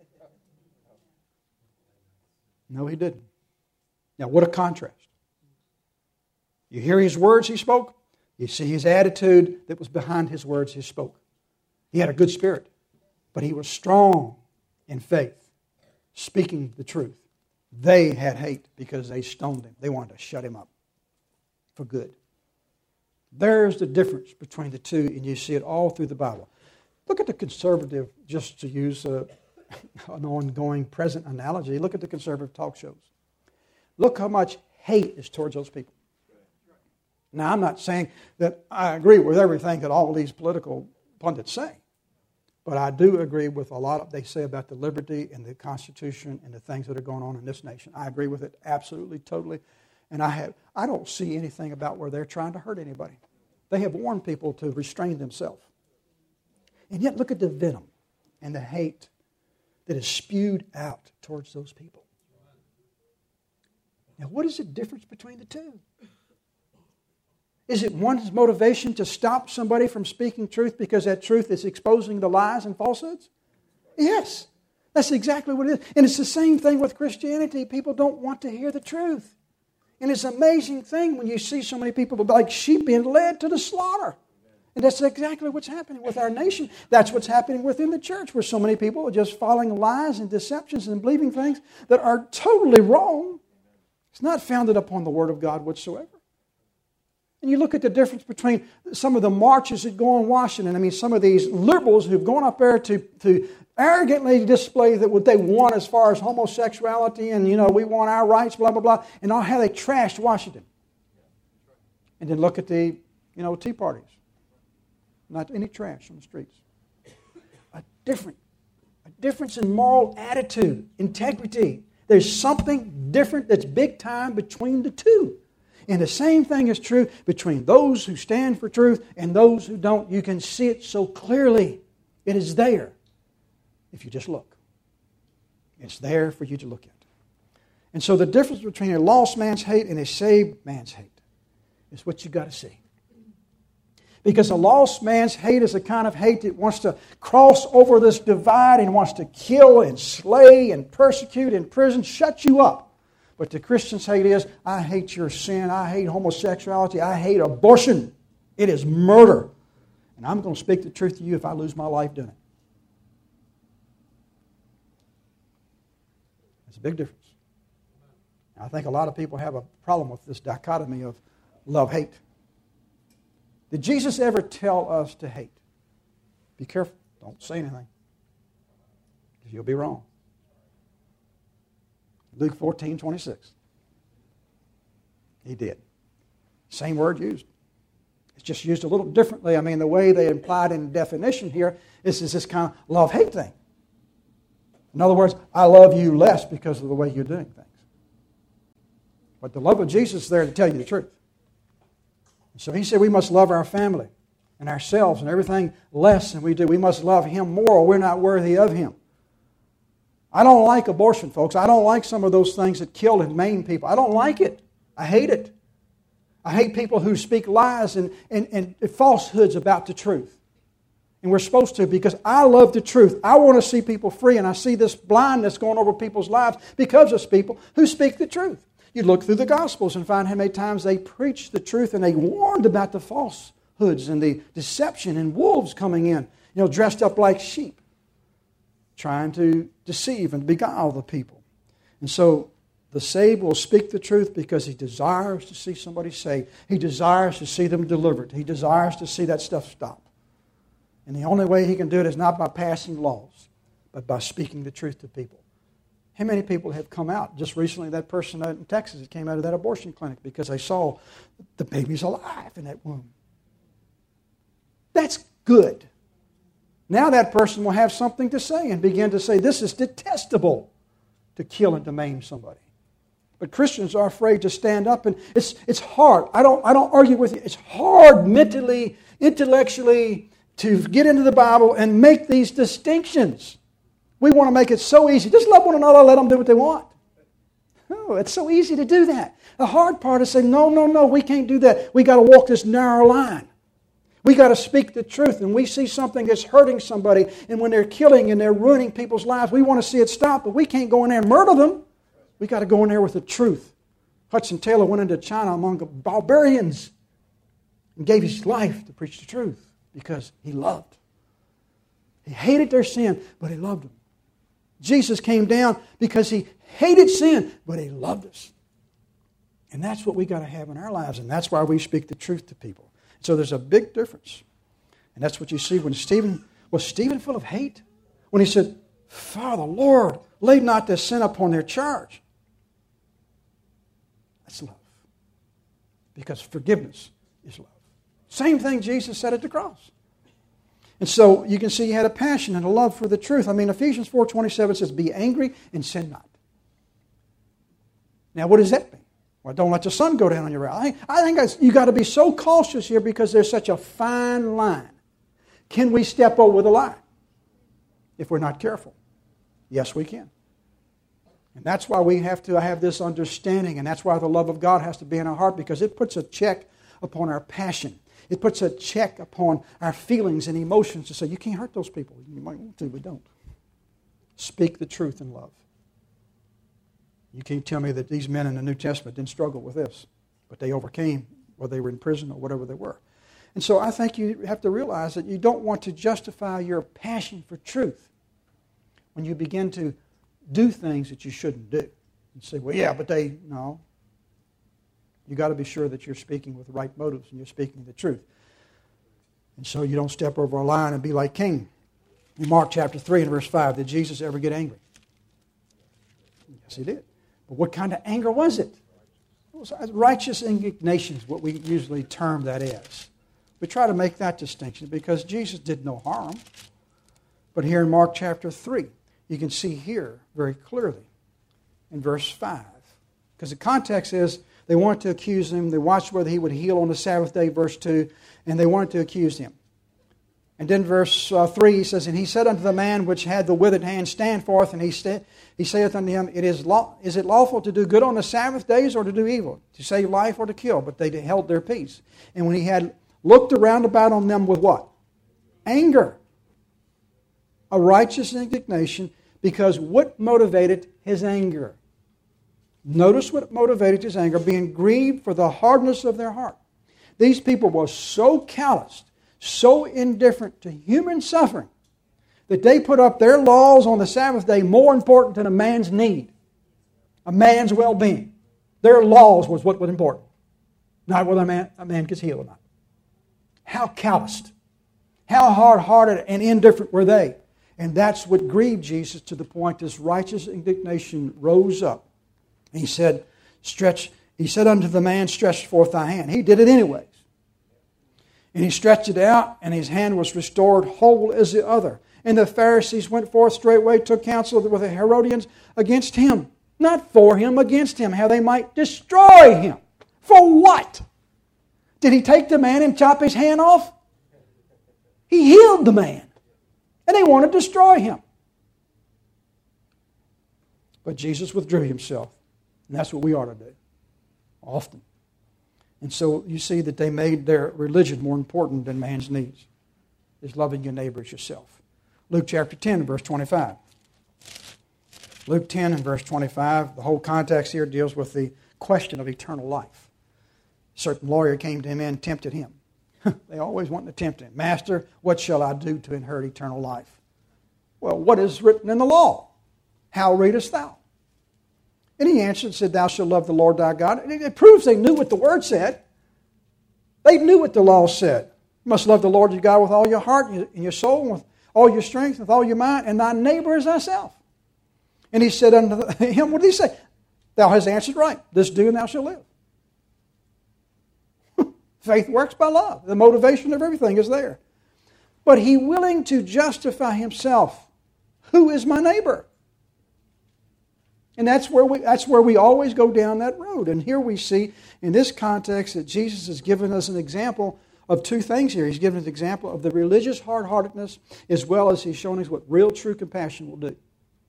No, he didn't. Now, what a contrast. You hear his words he spoke. You see his attitude that was behind his words he spoke. He had a good spirit, but he was strong in faith, speaking the truth. They had hate because they stoned him. They wanted to shut him up for good. There's the difference between the two, and you see it all through the Bible. Look at the conservative, just to use a, an ongoing present analogy, look at the conservative talk shows. Look how much hate is towards those people. Now, I'm not saying that I agree with everything that all these political pundits say, but I do agree with a lot of they say about the liberty and the Constitution and the things that are going on in this nation. I agree with it absolutely, totally. And I have I don't see anything about where they're trying to hurt anybody. They have warned people to restrain themselves. And yet look at the venom and the hate that is spewed out towards those people. Now, what is the difference between the two? Is it one's motivation to stop somebody from speaking truth because that truth is exposing the lies and falsehoods? Yes. That's exactly what it is. And it's the same thing with Christianity. People don't want to hear the truth. And it's an amazing thing when you see so many people like sheep being led to the slaughter. And that's exactly what's happening with our nation. That's what's happening within the church, where so many people are just following lies and deceptions and believing things that are totally wrong. It's not founded upon the Word of God whatsoever. And you look at the difference between some of the marches that go on in Washington. I mean, some of these liberals who've gone up there to, to arrogantly display that what they want as far as homosexuality and, you know, we want our rights, blah, blah, blah, and all how they trashed Washington. And then look at the, you know, Tea Parties. Not any trash on the streets. A different, a difference in moral attitude, integrity. There's something different that's big time between the two. And the same thing is true between those who stand for truth and those who don't. You can see it so clearly. It is there if you just look. It's there for you to look at. And so the difference between a lost man's hate and a saved man's hate is what you've got to see. Because a lost man's hate is a kind of hate that wants to cross over this divide and wants to kill and slay and persecute, imprison, shut you up. But the Christian's hate is, I hate your sin, I hate homosexuality, I hate abortion. It is murder. And I'm going to speak the truth to you if I lose my life doing it. There's a big difference. I think a lot of people have a problem with this dichotomy of love-hate. Did Jesus ever tell us to hate? Be careful. Don't say anything, because you'll be wrong. Luke fourteen twenty-six. He did. Same word used. It's just used a little differently. I mean, the way they implied in the definition here is, is this kind of love-hate thing. In other words, I love you less because of the way you're doing things. But the love of Jesus is there to tell you the truth. So he said we must love our family and ourselves and everything less than we do. We must love Him more or we're not worthy of Him. I don't like abortion, folks. I don't like some of those things that kill and maim people. I don't like it. I hate it. I hate people who speak lies and, and, and falsehoods about the truth. And we're supposed to, because I love the truth. I want to see people free, and I see this blindness going over people's lives because of people who speak the truth. You look through the Gospels and find how many times they preached the truth and they warned about the falsehoods and the deception and wolves coming in, you know, dressed up like sheep, trying to deceive and beguile the people. And so the saved will speak the truth because he desires to see somebody saved. He desires to see them delivered. He desires to see that stuff stop. And the only way he can do it is not by passing laws, but by speaking the truth to people. How many people have come out? Just recently, that person out in Texas that came out of that abortion clinic because they saw the baby's alive in that womb. That's good. Now that person will have something to say and begin to say, this is detestable to kill and to maim somebody. But Christians are afraid to stand up, and it's it's hard. I don't I don't argue with you. It's hard mentally, intellectually to get into the Bible and make these distinctions. We want to make it so easy. Just love one another, let them do what they want. Oh, it's so easy to do that. The hard part is saying, no, no, no, we can't do that. We got to walk this narrow line. We got to speak the truth. And we see something that's hurting somebody, and when they're killing and they're ruining people's lives, we want to see it stop, but we can't go in there and murder them. We got to go in there with the truth. Hudson Taylor went into China among the barbarians and gave his life to preach the truth because he loved. He hated their sin, but he loved them. Jesus came down because he hated sin, but he loved us. And that's what we got to have in our lives, and that's why we speak the truth to people. So there's a big difference. And that's what you see when Stephen, was Stephen full of hate? When he said, Father, Lord, lay not this sin upon their charge. That's love. Because forgiveness is love. Same thing Jesus said at the cross. And so you can see he had a passion and a love for the truth. I mean, Ephesians four twenty-seven says, be angry and sin not. Now, what does that mean? Well, don't let the sun go down on your wrath. I, I think you've got to be so cautious here because there's such a fine line. Can we step over the line if we're not careful? Yes, we can. And that's why we have to have this understanding, and that's why the love of God has to be in our heart, because it puts a check upon our passion. It puts a check upon our feelings and emotions to say, you can't hurt those people. You might want to, but don't. Speak the truth in love. You can't tell me that these men in the New Testament didn't struggle with this, but they overcame, whether they were in prison or whatever they were. And so I think you have to realize that you don't want to justify your passion for truth when you begin to do things that you shouldn't do. You say, well, yeah, but they, no. You got to be sure that you're speaking with the right motives and you're speaking the truth. And so you don't step over a line and be like Cain. In Mark chapter three and verse five, did Jesus ever get angry? Yes, he did. But what kind of anger was it? It was righteous indignation is what we usually term that as. We try to make that distinction because Jesus did no harm. But here in Mark chapter three, you can see here very clearly in verse five. Because the context is they wanted to accuse him. They watched whether he would heal on the Sabbath day, verse two, and they wanted to accuse him. And then verse uh, three, he says, and he said unto the man which had the withered hand, stand forth, and he, sta- he saith unto him, it is, law- is it lawful to do good on the Sabbath days or to do evil, to save life or to kill? But they held their peace. And when he had looked around about on them with what? Anger. A righteous indignation, because what motivated his anger? Notice what motivated his anger, being grieved for the hardness of their heart. These people were so calloused, so indifferent to human suffering, that they put up their laws on the Sabbath day more important than a man's need. a man's well-being. Their laws was what was important, not whether a man, a man gets healed or not. How calloused, how hard-hearted and indifferent were they? And that's what grieved Jesus to the point this righteous indignation rose up. He said, "Stretch." He said unto the man, "Stretch forth thy hand." He did it anyways. And he stretched it out, and his hand was restored whole as the other. And the Pharisees went forth straightway, took counsel with the Herodians against him. Not for him, against him, how they might destroy him. For what? Did he take the man and chop his hand off? He healed the man. And they want to destroy him. But Jesus withdrew himself. And that's what we ought to do. Often. And so you see that they made their religion more important than man's needs. Is loving your neighbor as yourself. Luke chapter ten, verse twenty-five. Luke ten and verse twenty-five, the whole context here deals with the question of eternal life. A certain lawyer came to him and tempted him. They always want to tempt him. "Master, what shall I do to inherit eternal life?" "Well, what is written in the law? How readest thou?" And he answered and said, "Thou shalt love the Lord thy God." And it proves they knew what the word said. They knew what the law said. You must love the Lord your God with all your heart and your soul, and with all your strength, with all your mind, and thy neighbor as thyself. And he said unto him, what did he say? "Thou hast answered right. This do and thou shalt live." Faith works by love. The motivation of everything is there. But he willing to justify himself. Who is my neighbor? And that's where we that's where we always go down that road. And here we see in this context that Jesus has given us an example of two things here. He's given us an example of the religious hard-heartedness as well as he's shown us what real true compassion will do.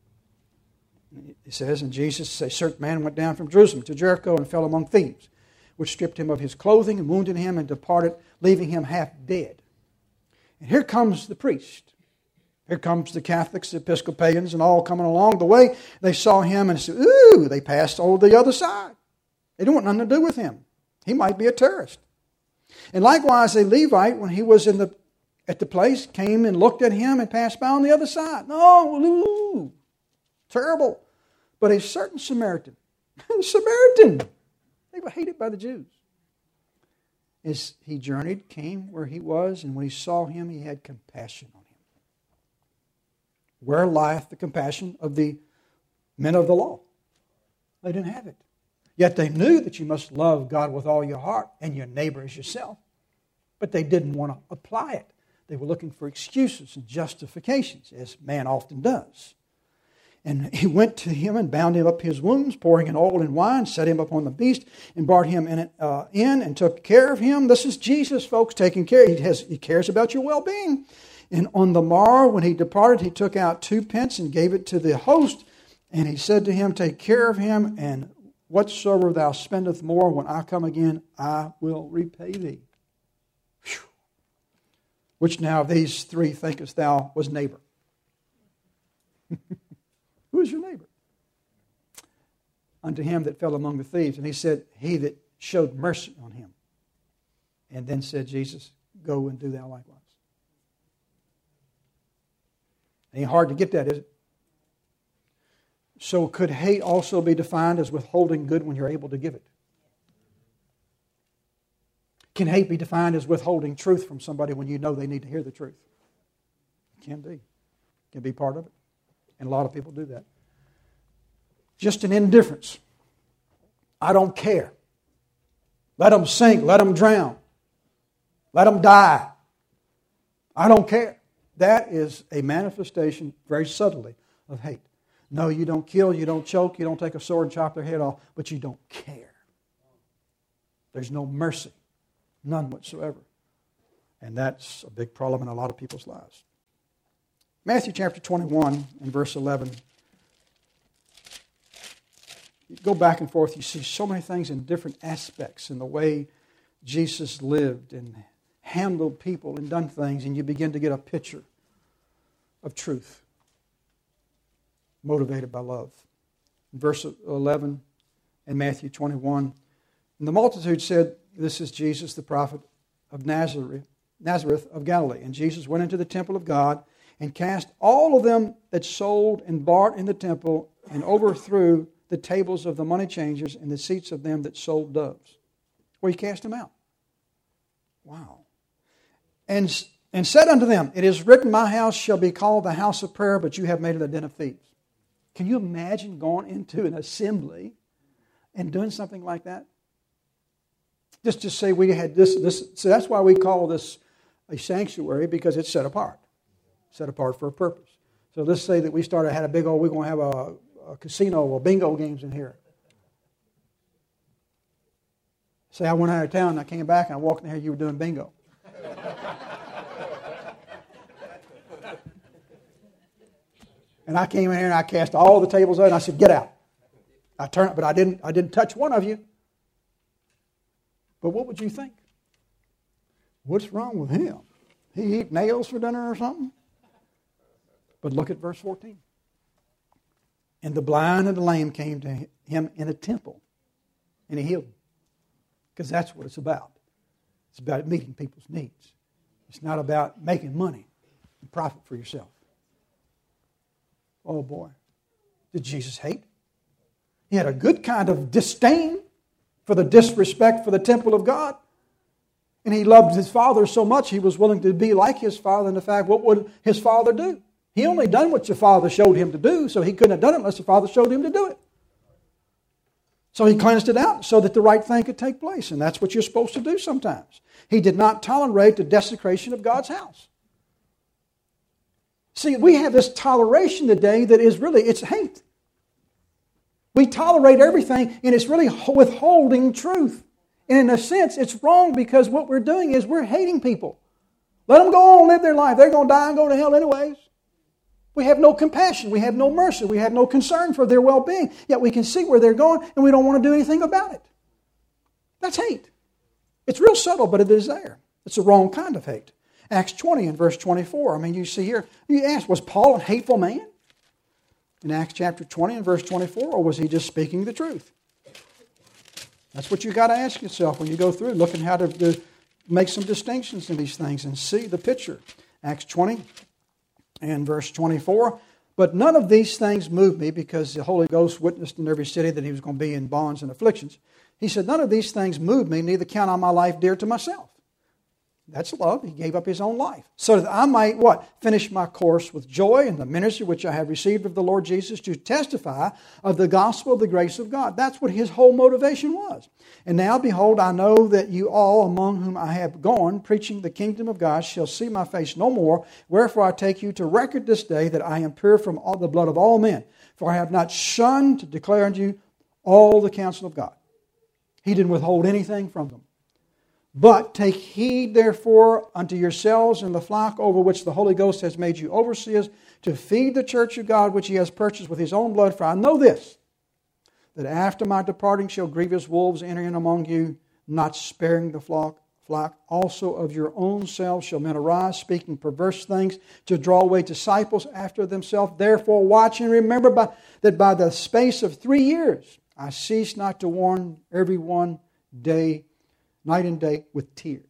He says, and Jesus, a certain man went down from Jerusalem to Jericho and fell among thieves, which stripped him of his clothing and wounded him and departed, leaving him half dead. And here comes the priest. Here comes the Catholics, the Episcopalians, and all coming along the way. They saw him and said, ooh, they passed over the other side. They don't want nothing to do with him. He might be a terrorist. And likewise, a Levite, when he was in the at the place, came and looked at him and passed by on the other side. No, ooh, terrible. But a certain Samaritan, Samaritan, they were hated by the Jews. As he journeyed, came where he was, and when he saw him, he had compassion on him. Where lieth the compassion of the men of the law? They didn't have it. Yet they knew that you must love God with all your heart and your neighbor as yourself. But they didn't want to apply it. They were looking for excuses and justifications, as man often does. And he went to him and bound him up his wounds, pouring in oil and wine, set him upon the beast, and brought him in, uh, in and took care of him. This is Jesus, folks, taking care. He, has, he cares about your well-being. And on the morrow, when he departed, he took out two pence and gave it to the host. And he said to him, take care of him, and whatsoever thou spendest more, when I come again, I will repay thee. Whew. Which now of these three thinkest thou was neighbor? Who is your neighbor? Unto him that fell among the thieves. And he said, he that showed mercy on him. And then said Jesus, go and do thou likewise. Ain't hard to get that, is it? So could hate also be defined as withholding good when you're able to give it? Can hate be defined as withholding truth from somebody when you know they need to hear the truth? It can be. It can be part of it. And a lot of people do that. Just an indifference. I don't care. Let them sink. Let them drown. Let them die. I don't care. That is a manifestation, very subtly, of hate. No, you don't kill, you don't choke, you don't take a sword and chop their head off, but you don't care. There's no mercy. None whatsoever. And that's a big problem in a lot of people's lives. Matthew chapter twenty-one and verse eleven. You go back and forth, you see so many things in different aspects in the way Jesus lived and handled people and done things, and you begin to get a picture of truth motivated by love. In verse eleven in Matthew twenty-one, and the multitude said, this is Jesus, the prophet of Nazareth, Nazareth of Galilee. And Jesus went into the temple of God and cast all of them that sold and bought in the temple and overthrew the tables of the money changers and the seats of them that sold doves. Well, he cast them out. Wow. And, and said unto them, it is written, my house shall be called the house of prayer, but you have made it a den of thieves. Can you imagine going into an assembly and doing something like that? Just to say we had this, this. So that's why we call this a sanctuary, because it's set apart. Set apart for a purpose. So let's say that we started, had a big old, we're going to have a, a casino or bingo games in here. Say I went out of town and I came back and I walked in here, you were doing bingo. And I came in here and I cast all the tables out and I said, get out. I turned, but I didn't, I didn't touch one of you. But what would you think? What's wrong with him? He eat nails for dinner or something? But look at verse fourteen. And the blind and the lame came to him in a temple, and he healed them. Because that's what it's about. It's about meeting people's needs. It's not about making money and profit for yourself. Oh boy. Did Jesus hate? He had a good kind of disdain for the disrespect for the temple of God. And he loved his Father so much he was willing to be like his Father. In the fact, what would his Father do? He only done what your Father showed him to do, so he couldn't have done it unless the Father showed him to do it. So he cleansed it out so that the right thing could take place. And that's what you're supposed to do sometimes. He did not tolerate the desecration of God's house. See, we have this toleration today that is really, it's hate. We tolerate everything, and it's really withholding truth. And in a sense, it's wrong, because what we're doing is we're hating people. Let them go on and live their life. They're going to die and go to hell anyways. We have no compassion. We have no mercy. We have no concern for their well-being. Yet we can see where they're going, and we don't want to do anything about it. That's hate. It's real subtle, but it is there. It's the wrong kind of hate. Acts twenty and verse twenty-four. I mean, you see here, you ask, was Paul a hateful man? In Acts chapter twenty and verse twenty-four, or was he just speaking the truth? That's what you got to ask yourself when you go through, looking how to, to make some distinctions in these things and see the picture. Acts twenty and verse twenty-four. But none of these things moved me, because the Holy Ghost witnessed in every city that he was going to be in bonds and afflictions. He said, none of these things moved me, neither count I my life dear to myself. That's love. He gave up his own life. So that I might, what? Finish my course with joy in the ministry which I have received of the Lord Jesus, to testify of the gospel of the grace of God. That's what his whole motivation was. And now, behold, I know that you all among whom I have gone, preaching the kingdom of God, shall see my face no more. Wherefore I take you to record this day that I am pure from all the blood of all men. For I have not shunned to declare unto you all the counsel of God. He didn't withhold anything from them. But take heed, therefore, unto yourselves and the flock over which the Holy Ghost has made you overseers, to feed the church of God which he has purchased with his own blood. For I know this, that after my departing shall grievous wolves enter in among you, not sparing the flock. flock. Also of your own selves shall men arise, speaking perverse things, to draw away disciples after themselves. Therefore watch and remember by, that by the space of three years I cease not to warn every one day, night and day, with tears.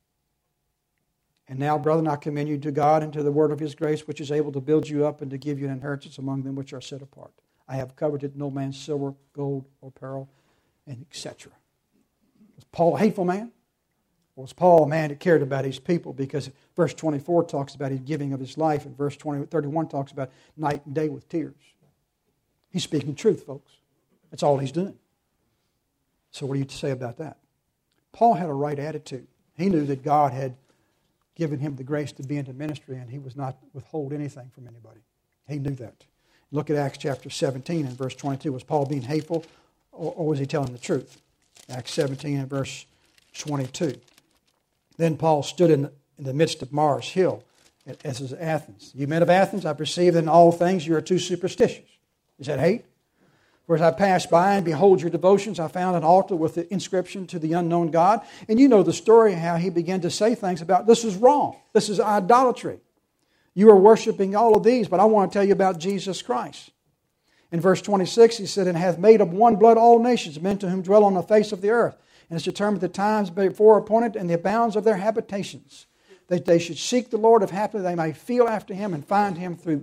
And now, brethren, I commend you to God and to the word of his grace, which is able to build you up and to give you an inheritance among them which are set apart. I have coveted no man's silver, gold, or apparel, and et cetera. Was Paul a hateful man? Or was Paul a man that cared about his people? Because verse twenty-four talks about his giving of his life, and verse twenty, thirty-one talks about night and day with tears. He's speaking truth, folks. That's all he's doing. So what do you say about that? Paul had a right attitude. He knew that God had given him the grace to be into ministry, and he was not withhold anything from anybody. He knew that. Look at Acts chapter seventeen and verse twenty-two. Was Paul being hateful, or, or was he telling the truth? Acts seventeen and verse twenty-two. Then Paul stood in the, in the midst of Mars Hill, as is Athens. You men of Athens, I perceive that in all things you are too superstitious. Is that hate? For as I passed by and behold your devotions, I found an altar with the inscription to the unknown God. And you know the story, how he began to say things about, this is wrong. This is idolatry. You are worshiping all of these, but I want to tell you about Jesus Christ. In verse twenty-six, he said, and hath made of one blood all nations, men to whom dwell on the face of the earth, and has determined the times before appointed and the bounds of their habitations, that they should seek the Lord, if haply they may feel after him and find him through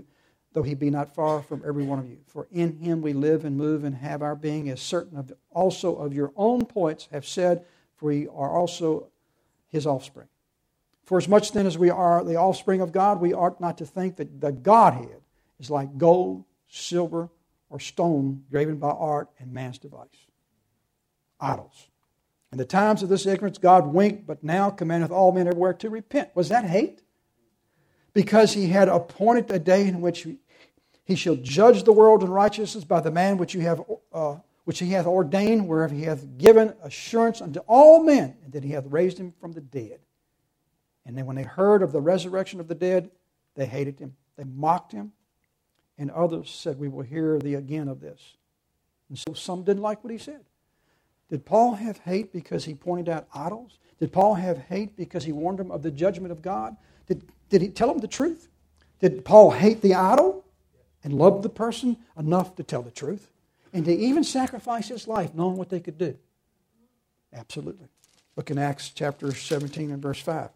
though he be not far from every one of you. For in him we live and move and have our being, as certain of also of your own poets have said, for we are also his offspring. For as much then as we are the offspring of God, we ought not to think that the Godhead is like gold, silver, or stone graven by art and man's device. Idols. In the times of this ignorance God winked, but now commandeth all men everywhere to repent. Was that hate? Because he had appointed a day in which he shall judge the world in righteousness by the man which you have, uh, which he hath ordained, whereof he hath given assurance unto all men, and that he hath raised him from the dead. And then when they heard of the resurrection of the dead, they hated him. They mocked him. And others said, we will hear thee again of this. And so some didn't like what he said. Did Paul have hate because he pointed out idols? Did Paul have hate because he warned them of the judgment of God? Did, did he tell them the truth? Did Paul hate the idol and love the person enough to tell the truth? And to even sacrifice his life knowing what they could do? Absolutely. Look in Acts chapter seventeen and verse five.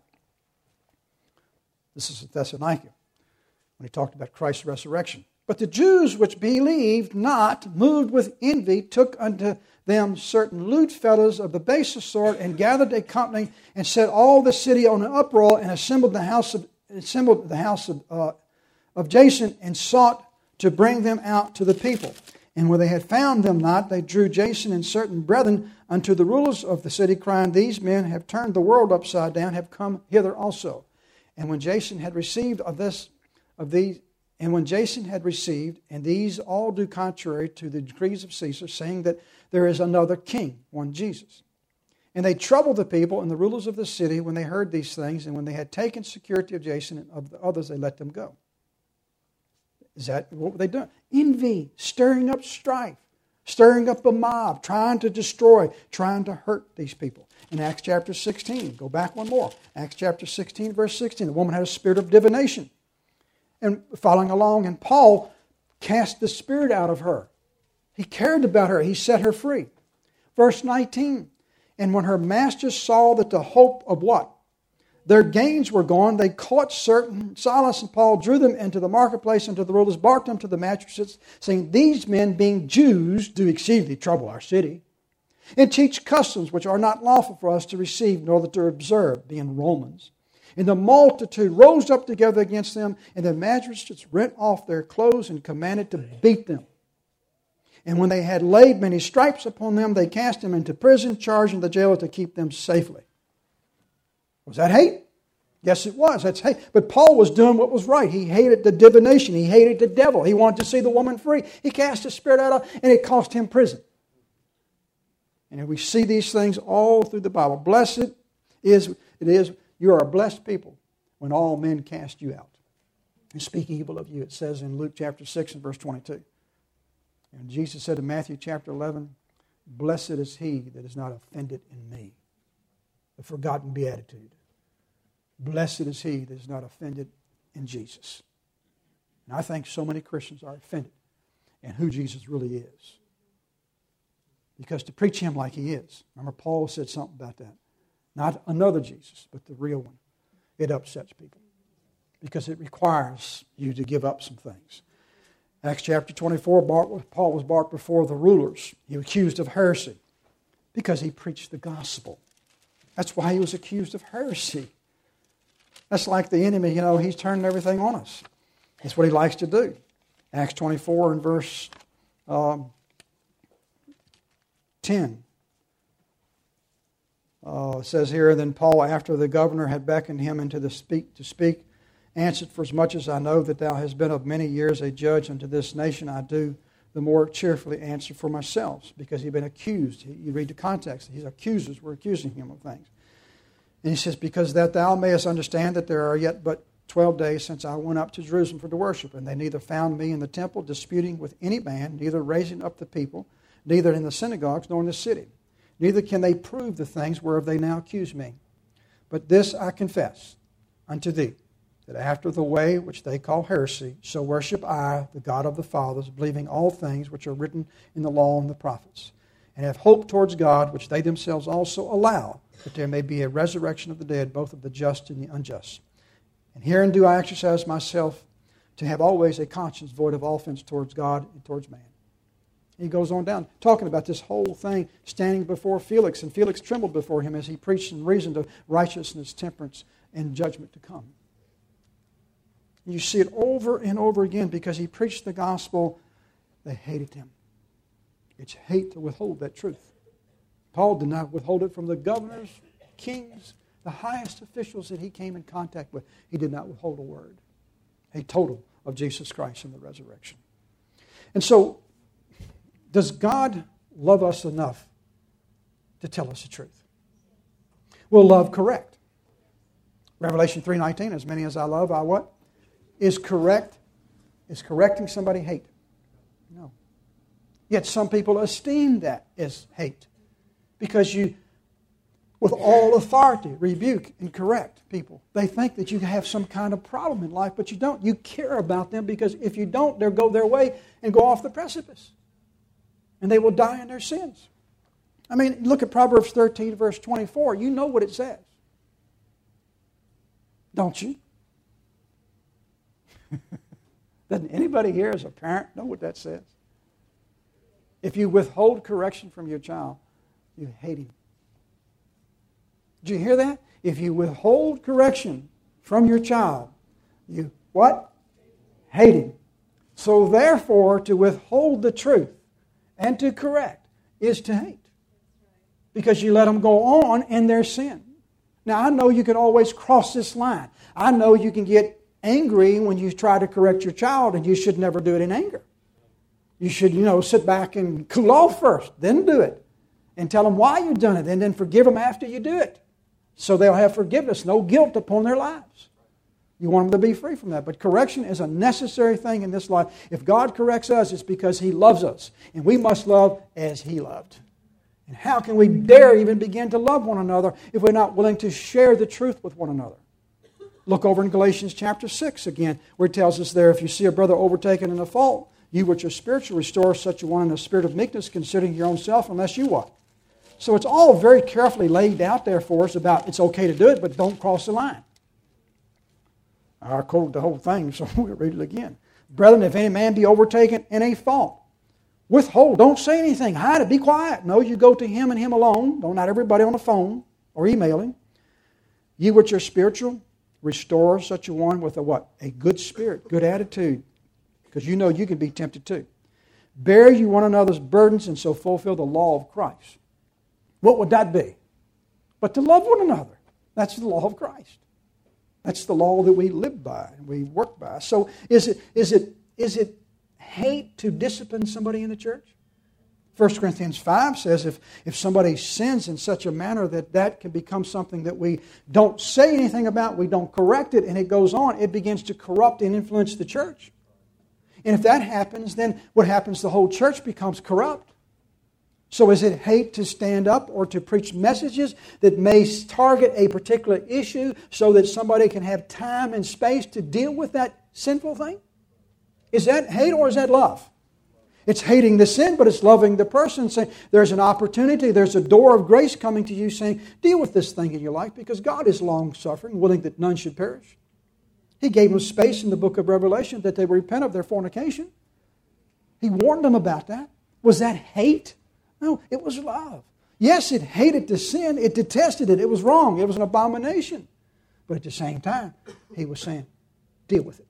This is Thessalonica, when he talked about Christ's resurrection. But the Jews which believed not, moved with envy, took unto them certain lewd fellows of the basest sort, and gathered a company, and set all the city on an uproar, and assembled the house of assembled the house of, uh, of Jason, and sought to bring them out to the people. And when they had found them not, they drew Jason and certain brethren unto the rulers of the city, crying, These men have turned the world upside down, have come hither also. And when Jason had received of this, of these, and when Jason had received, and these all do contrary to the decrees of Caesar, saying that there is another king, one Jesus. And they troubled the people and the rulers of the city when they heard these things, and when they had taken security of Jason and of the others, they let them go. Is that what were they doing? Envy, stirring up strife, stirring up a mob, trying to destroy, trying to hurt these people. In Acts chapter sixteen, go back one more. Acts chapter sixteen, verse sixteen. The woman had a spirit of divination. And following along, and Paul cast the spirit out of her. He cared about her. He set her free. Verse nineteen. And when her masters saw that the hope of what? Their gains were gone, they caught certain Silas and Paul, drew them into the marketplace, into the rulers, brought them to the magistrates, saying, These men, being Jews, do exceedingly trouble our city, and teach customs which are not lawful for us to receive, nor to observe, being Romans. And the multitude rose up together against them, and the magistrates rent off their clothes and commanded to beat them. And when they had laid many stripes upon them, they cast them into prison, charging the jailer to keep them safely. Was that hate? Yes, it was. That's hate. But Paul was doing what was right. He hated the divination. He hated the devil. He wanted to see the woman free. He cast his spirit out, and it cost him prison. And we see these things all through the Bible. Blessed is it is you are a blessed people when all men cast you out and speak evil of you. It says in Luke chapter six and verse twenty-two. And Jesus said in Matthew chapter eleven, Blessed is he that is not offended in me. The forgotten beatitude. Blessed is he that is not offended in Jesus. And I think so many Christians are offended in who Jesus really is. Because to preach him like he is. Remember, Paul said something about that. Not another Jesus, but the real one. It upsets people. Because it requires you to give up some things. Acts chapter twenty-four, Paul was brought before the rulers. He was accused of heresy. Because he preached the gospel. That's why he was accused of heresy. That's like the enemy, you know, he's turning everything on us. That's what he likes to do. Acts twenty-four and verse um, ten. Uh, it says here, Then Paul, after the governor had beckoned him into the speak to speak, answered, For as much as I know that thou hast been of many years a judge unto this nation, I do the more cheerfully answer for myself, because he'd been accused. You read the context. His accusers were accusing him of things. And he says, Because that thou mayest understand that there are yet but twelve days since I went up to Jerusalem for to worship, and they neither found me in the temple disputing with any man, neither raising up the people, neither in the synagogues nor in the city. Neither can they prove the things whereof they now accuse me. But this I confess unto thee, that after the way which they call heresy, so worship I the God of the fathers, believing all things which are written in the law and the prophets, and have hope towards God, which they themselves also allow, that there may be a resurrection of the dead, both of the just and the unjust. And herein do I exercise myself to have always a conscience void of offense towards God and towards man. He goes on down, talking about this whole thing, standing before Felix, and Felix trembled before him as he preached and reasoned of righteousness, temperance, and judgment to come. You see it over and over again because he preached the gospel. They hated him. It's hate to withhold that truth. Paul did not withhold it from the governors, kings, the highest officials that he came in contact with. He did not withhold a word. A total of Jesus Christ and the resurrection. And so, does God love us enough to tell us the truth? Will love correct? Revelation three nineteen, as many as I love, I what? Is correct. Is correcting somebody hate? No. Yet some people esteem that as hate. Because you, with all authority, rebuke and correct people. They think that you have some kind of problem in life, but you don't. You care about them because if you don't, they'll go their way and go off the precipice. And they will die in their sins. I mean, look at Proverbs thirteen, verse twenty-four. You know what it says. Don't you? Doesn't anybody here as a parent know what that says? If you withhold correction from your child, you hate him. Did you hear that? If you withhold correction from your child, you what? Hate him. So therefore, to withhold the truth and to correct is to hate. Because you let them go on in their sin. Now, I know you can always cross this line. I know you can get angry when you try to correct your child, and you should never do it in anger. You should, you know, sit back and cool off first, then do it. And tell them why you've done it, and then forgive them after you do it. So they'll have forgiveness, no guilt upon their lives. You want them to be free from that. But correction is a necessary thing in this life. If God corrects us, it's because He loves us. And we must love as He loved. And how can we dare even begin to love one another if we're not willing to share the truth with one another? Look over in Galatians chapter six again, where it tells us there, if you see a brother overtaken in a fault, you which are spiritual, restore such a one in a spirit of meekness, considering your own self, unless you what? So it's all very carefully laid out there for us about it's okay to do it, but don't cross the line. I quoted the whole thing, so we'll read it again. Brethren, if any man be overtaken in a fault, withhold. Don't say anything. Hide it. Be quiet. No, you go to him and him alone. Don't not everybody on the phone or emailing. You which are spiritual, restore such a one with a what? A good spirit, good attitude. Because you know you can be tempted too. Bear you one another's burdens and so fulfill the law of Christ. What would that be? But to love one another. That's the law of Christ. That's the law that we live by and we work by. So is it is it is it hate to discipline somebody in the church? First Corinthians five says if, if somebody sins in such a manner that that can become something that we don't say anything about, we don't correct it, and it goes on, it begins to corrupt and influence the church. And if that happens, then what happens? The whole church becomes corrupt. So is it hate to stand up or to preach messages that may target a particular issue so that somebody can have time and space to deal with that sinful thing? Is that hate or is that love? It's hating the sin, but it's loving the person, saying there's an opportunity, there's a door of grace coming to you saying, deal with this thing in your life because God is long-suffering, willing that none should perish. He gave them space in the book of Revelation that they repent of their fornication. He warned them about that. Was that hate? No, it was love. Yes, it hated the sin. It detested it. It was wrong. It was an abomination. But at the same time, he was saying, deal with it.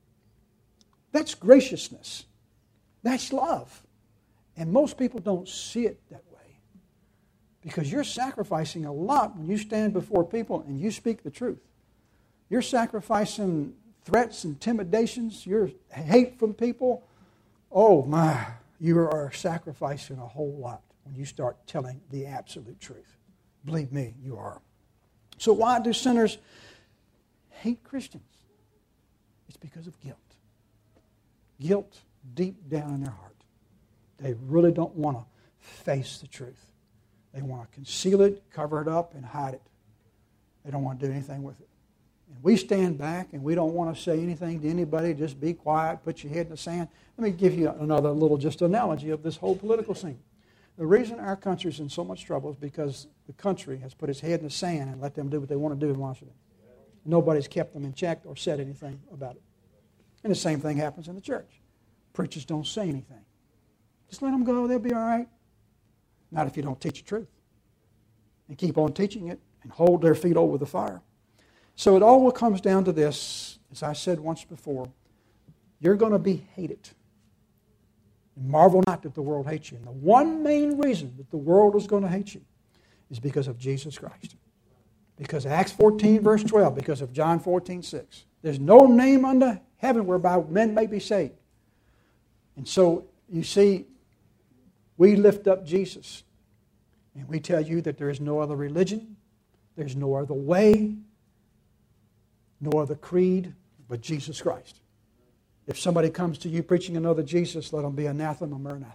That's graciousness. That's love. And most people don't see it that way. Because you're sacrificing a lot when you stand before people and you speak the truth. You're sacrificing threats, intimidations, your hate from people. Oh my, you are sacrificing a whole lot when you start telling the absolute truth. Believe me, you are. So why do sinners hate Christians? It's because of guilt. Guilt deep down in their heart. They really don't want to face the truth. They want to conceal it, cover it up, and hide it. They don't want to do anything with it. And we stand back and we don't want to say anything to anybody. Just be quiet, put your head in the sand. Let me give you another little just analogy of this whole political scene. The reason our country is in so much trouble is because the country has put its head in the sand and let them do what they want to do in Washington. Nobody's kept them in check or said anything about it. And the same thing happens in the church. Preachers don't say anything. Just let them go. They'll be all right. Not if you don't teach the truth. And keep on teaching it and hold their feet over the fire. So it all comes down to this, as I said once before, you're going to be hated. And marvel not that the world hates you. And the one main reason that the world is going to hate you is because of Jesus Christ. Because of Acts fourteen, verse twelve, because of John fourteen, six. There's no name under heaven whereby men may be saved. And so, you see, we lift up Jesus. And we tell you that there is no other religion, there's no other way, no other creed but Jesus Christ. If somebody comes to you preaching another Jesus, let them be anathema, maranatha.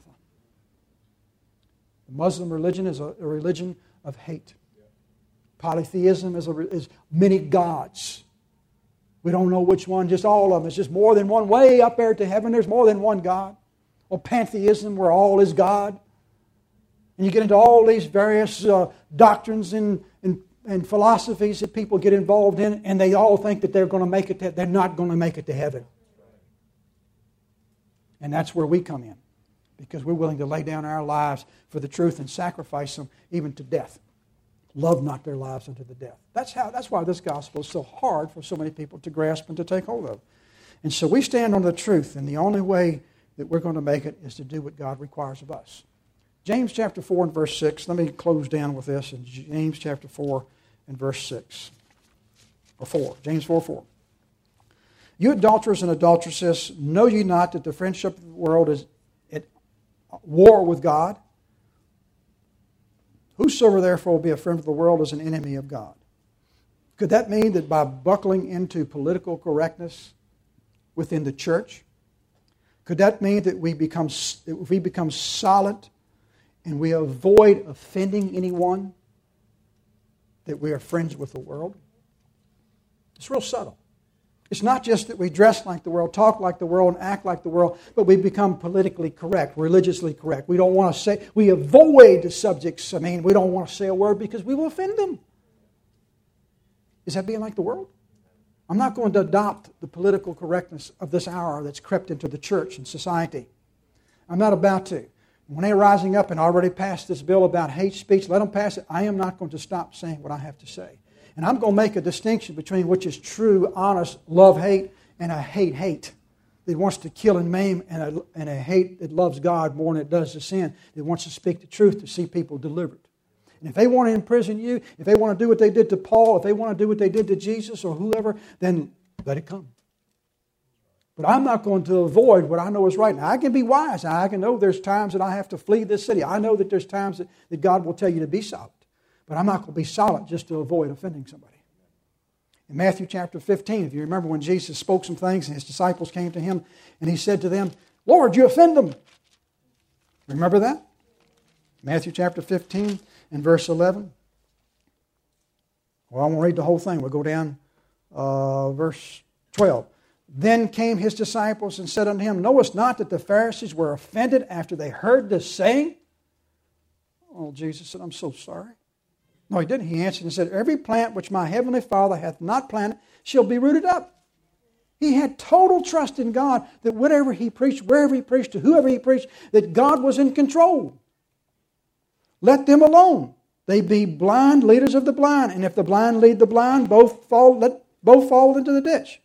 The Muslim religion is a, a religion of hate. Polytheism is, a, is many gods. We don't know which one, just all of them. It's just more than one. Way up there to heaven, there's more than one God. Or pantheism, where all is God. And you get into all these various uh, doctrines and, and, and philosophies that people get involved in, and they all think that they're going to make it to, they're not going to make it to heaven. And that's where we come in. Because we're willing to lay down our lives for the truth and sacrifice them even to death. Love not their lives unto the death. That's how. That's why this gospel is so hard for so many people to grasp and to take hold of. And so we stand on the truth, and the only way that we're going to make it is to do what God requires of us. James chapter four and verse six. Let me close down with this in James chapter four and verse six. Or four. James four, four. You adulterers and adulteresses, know ye not that the friendship of the world is at war with God? Whosoever therefore will be a friend of the world is an enemy of God. Could that mean that by buckling into political correctness within the church, could that mean that we become, that we become silent and we avoid offending anyone, that we are friends with the world? It's real subtle. It's not just that we dress like the world, talk like the world, and act like the world, but we become politically correct, religiously correct. We don't want to say, we avoid the subjects. I mean, we don't want to say a word because we will offend them. Is that being like the world? I'm not going to adopt the political correctness of this hour that's crept into the church and society. I'm not about to. When they're rising up and already passed this bill about hate speech, let them pass it. I am not going to stop saying what I have to say. And I'm going to make a distinction between which is true, honest, love-hate, and a hate-hate that wants to kill and maim, and a, and a hate that loves God more than it does the sin, that wants to speak the truth to see people delivered. And if they want to imprison you, if they want to do what they did to Paul, if they want to do what they did to Jesus or whoever, then let it come. But I'm not going to avoid what I know is right. Now, I can be wise. Now, I can know there's times that I have to flee this city. I know that there's times that, that God will tell you to be silent. But I'm not going to be silent just to avoid offending somebody. In Matthew chapter fifteen, if you remember when Jesus spoke some things and his disciples came to him and he said to them, Lord, you offend them. Remember that? Matthew chapter fifteen and verse eleven. Well, I won't read the whole thing. We'll go down uh, verse twelve. Then came his disciples and said unto him, Knowest not that the Pharisees were offended after they heard this saying? Oh, Jesus said, I'm so sorry. No, he didn't. He answered and said, Every plant which my heavenly Father hath not planted shall be rooted up. He had total trust in God that whatever he preached, wherever he preached, to whoever he preached, that God was in control. Let them alone. They be blind leaders of the blind. And if the blind lead the blind, both fall, let both fall into the ditch.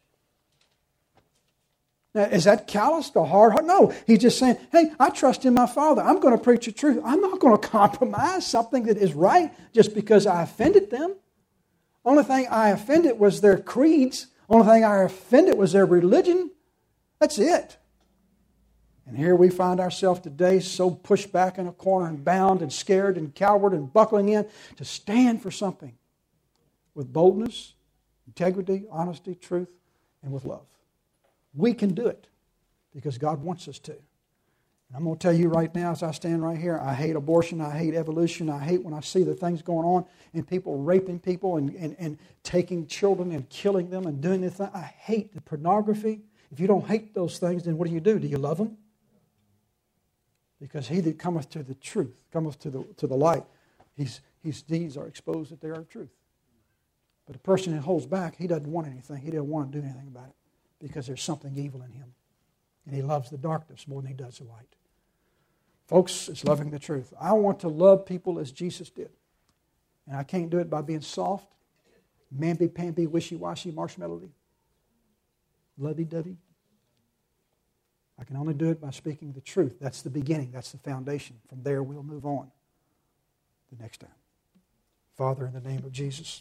Now, is that calloused or hard heart? No. He's just saying, hey, I trust in my Father. I'm going to preach the truth. I'm not going to compromise something that is right just because I offended them. Only thing I offended was their creeds. Only thing I offended was their religion. That's it. And here we find ourselves today so pushed back in a corner and bound and scared and coward and buckling in to stand for something with boldness, integrity, honesty, truth, and with love. We can do it because God wants us to. And I'm going to tell you right now as I stand right here, I hate abortion, I hate evolution, I hate when I see the things going on and people raping people and, and, and taking children and killing them and doing this thing. I hate the pornography. If you don't hate those things, then what do you do? Do you love them? Because he that cometh to the truth, cometh to the, to the light, his, his deeds are exposed that they are truth. But a person that holds back, he doesn't want anything. He doesn't want to do anything about it. because there's something evil in him. And he loves the darkness more than he does the light. Folks, it's loving the truth. I want to love people as Jesus did. And I can't do it by being soft, mamby-pamby, wishy-washy, marshmallowy, lovey-dovey. I can only do it by speaking the truth. That's the beginning. That's the foundation. From there, we'll move on the next time. Father, in the name of Jesus,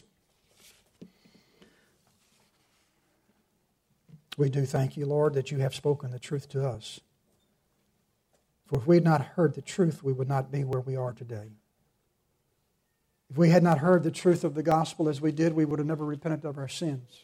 we do thank you, Lord, that you have spoken the truth to us. For if we had not heard the truth, we would not be where we are today. If we had not heard the truth of the gospel as we did, we would have never repented of our sins.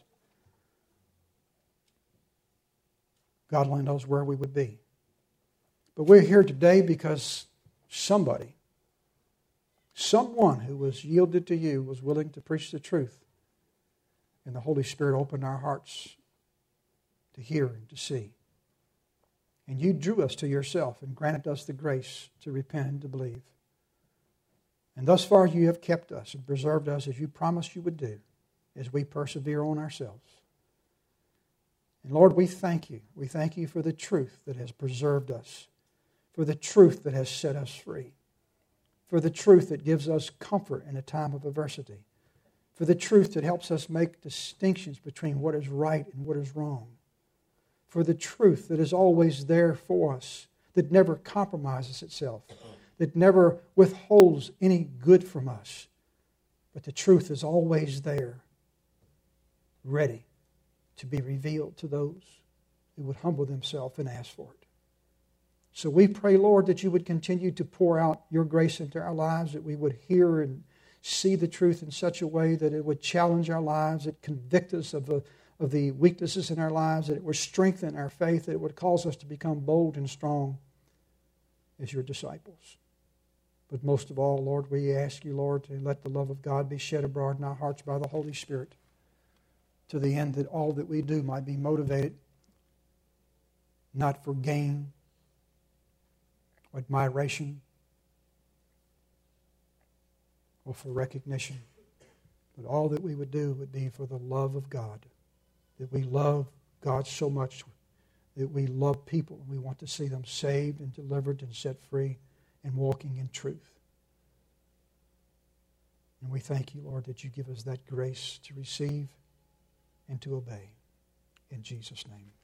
God only knows where we would be. But we're here today because somebody, someone who was yielded to you was willing to preach the truth. And the Holy Spirit opened our hearts to hear and to see. And you drew us to yourself and granted us the grace to repent and to believe. And thus far you have kept us and preserved us as you promised you would do as we persevere on ourselves. And Lord, we thank you. We thank you for the truth that has preserved us, for the truth that has set us free, for the truth that gives us comfort in a time of adversity, for the truth that helps us make distinctions between what is right and what is wrong, for the truth that is always there for us, that never compromises itself, that never withholds any good from us, but the truth is always there, ready to be revealed to those who would humble themselves and ask for it. So we pray, Lord, that you would continue to pour out your grace into our lives, that we would hear and see the truth in such a way that it would challenge our lives, it convict us of the, of the weaknesses in our lives, that it would strengthen our faith, that it would cause us to become bold and strong as your disciples. But most of all, Lord, we ask you, Lord, to let the love of God be shed abroad in our hearts by the Holy Spirit, to the end that all that we do might be motivated not for gain, admiration, or for recognition, but all that we would do would be for the love of God, that we love God so much that we love people and we want to see them saved and delivered and set free and walking in truth. And we thank you, Lord, that you give us that grace to receive and to obey. In Jesus' name.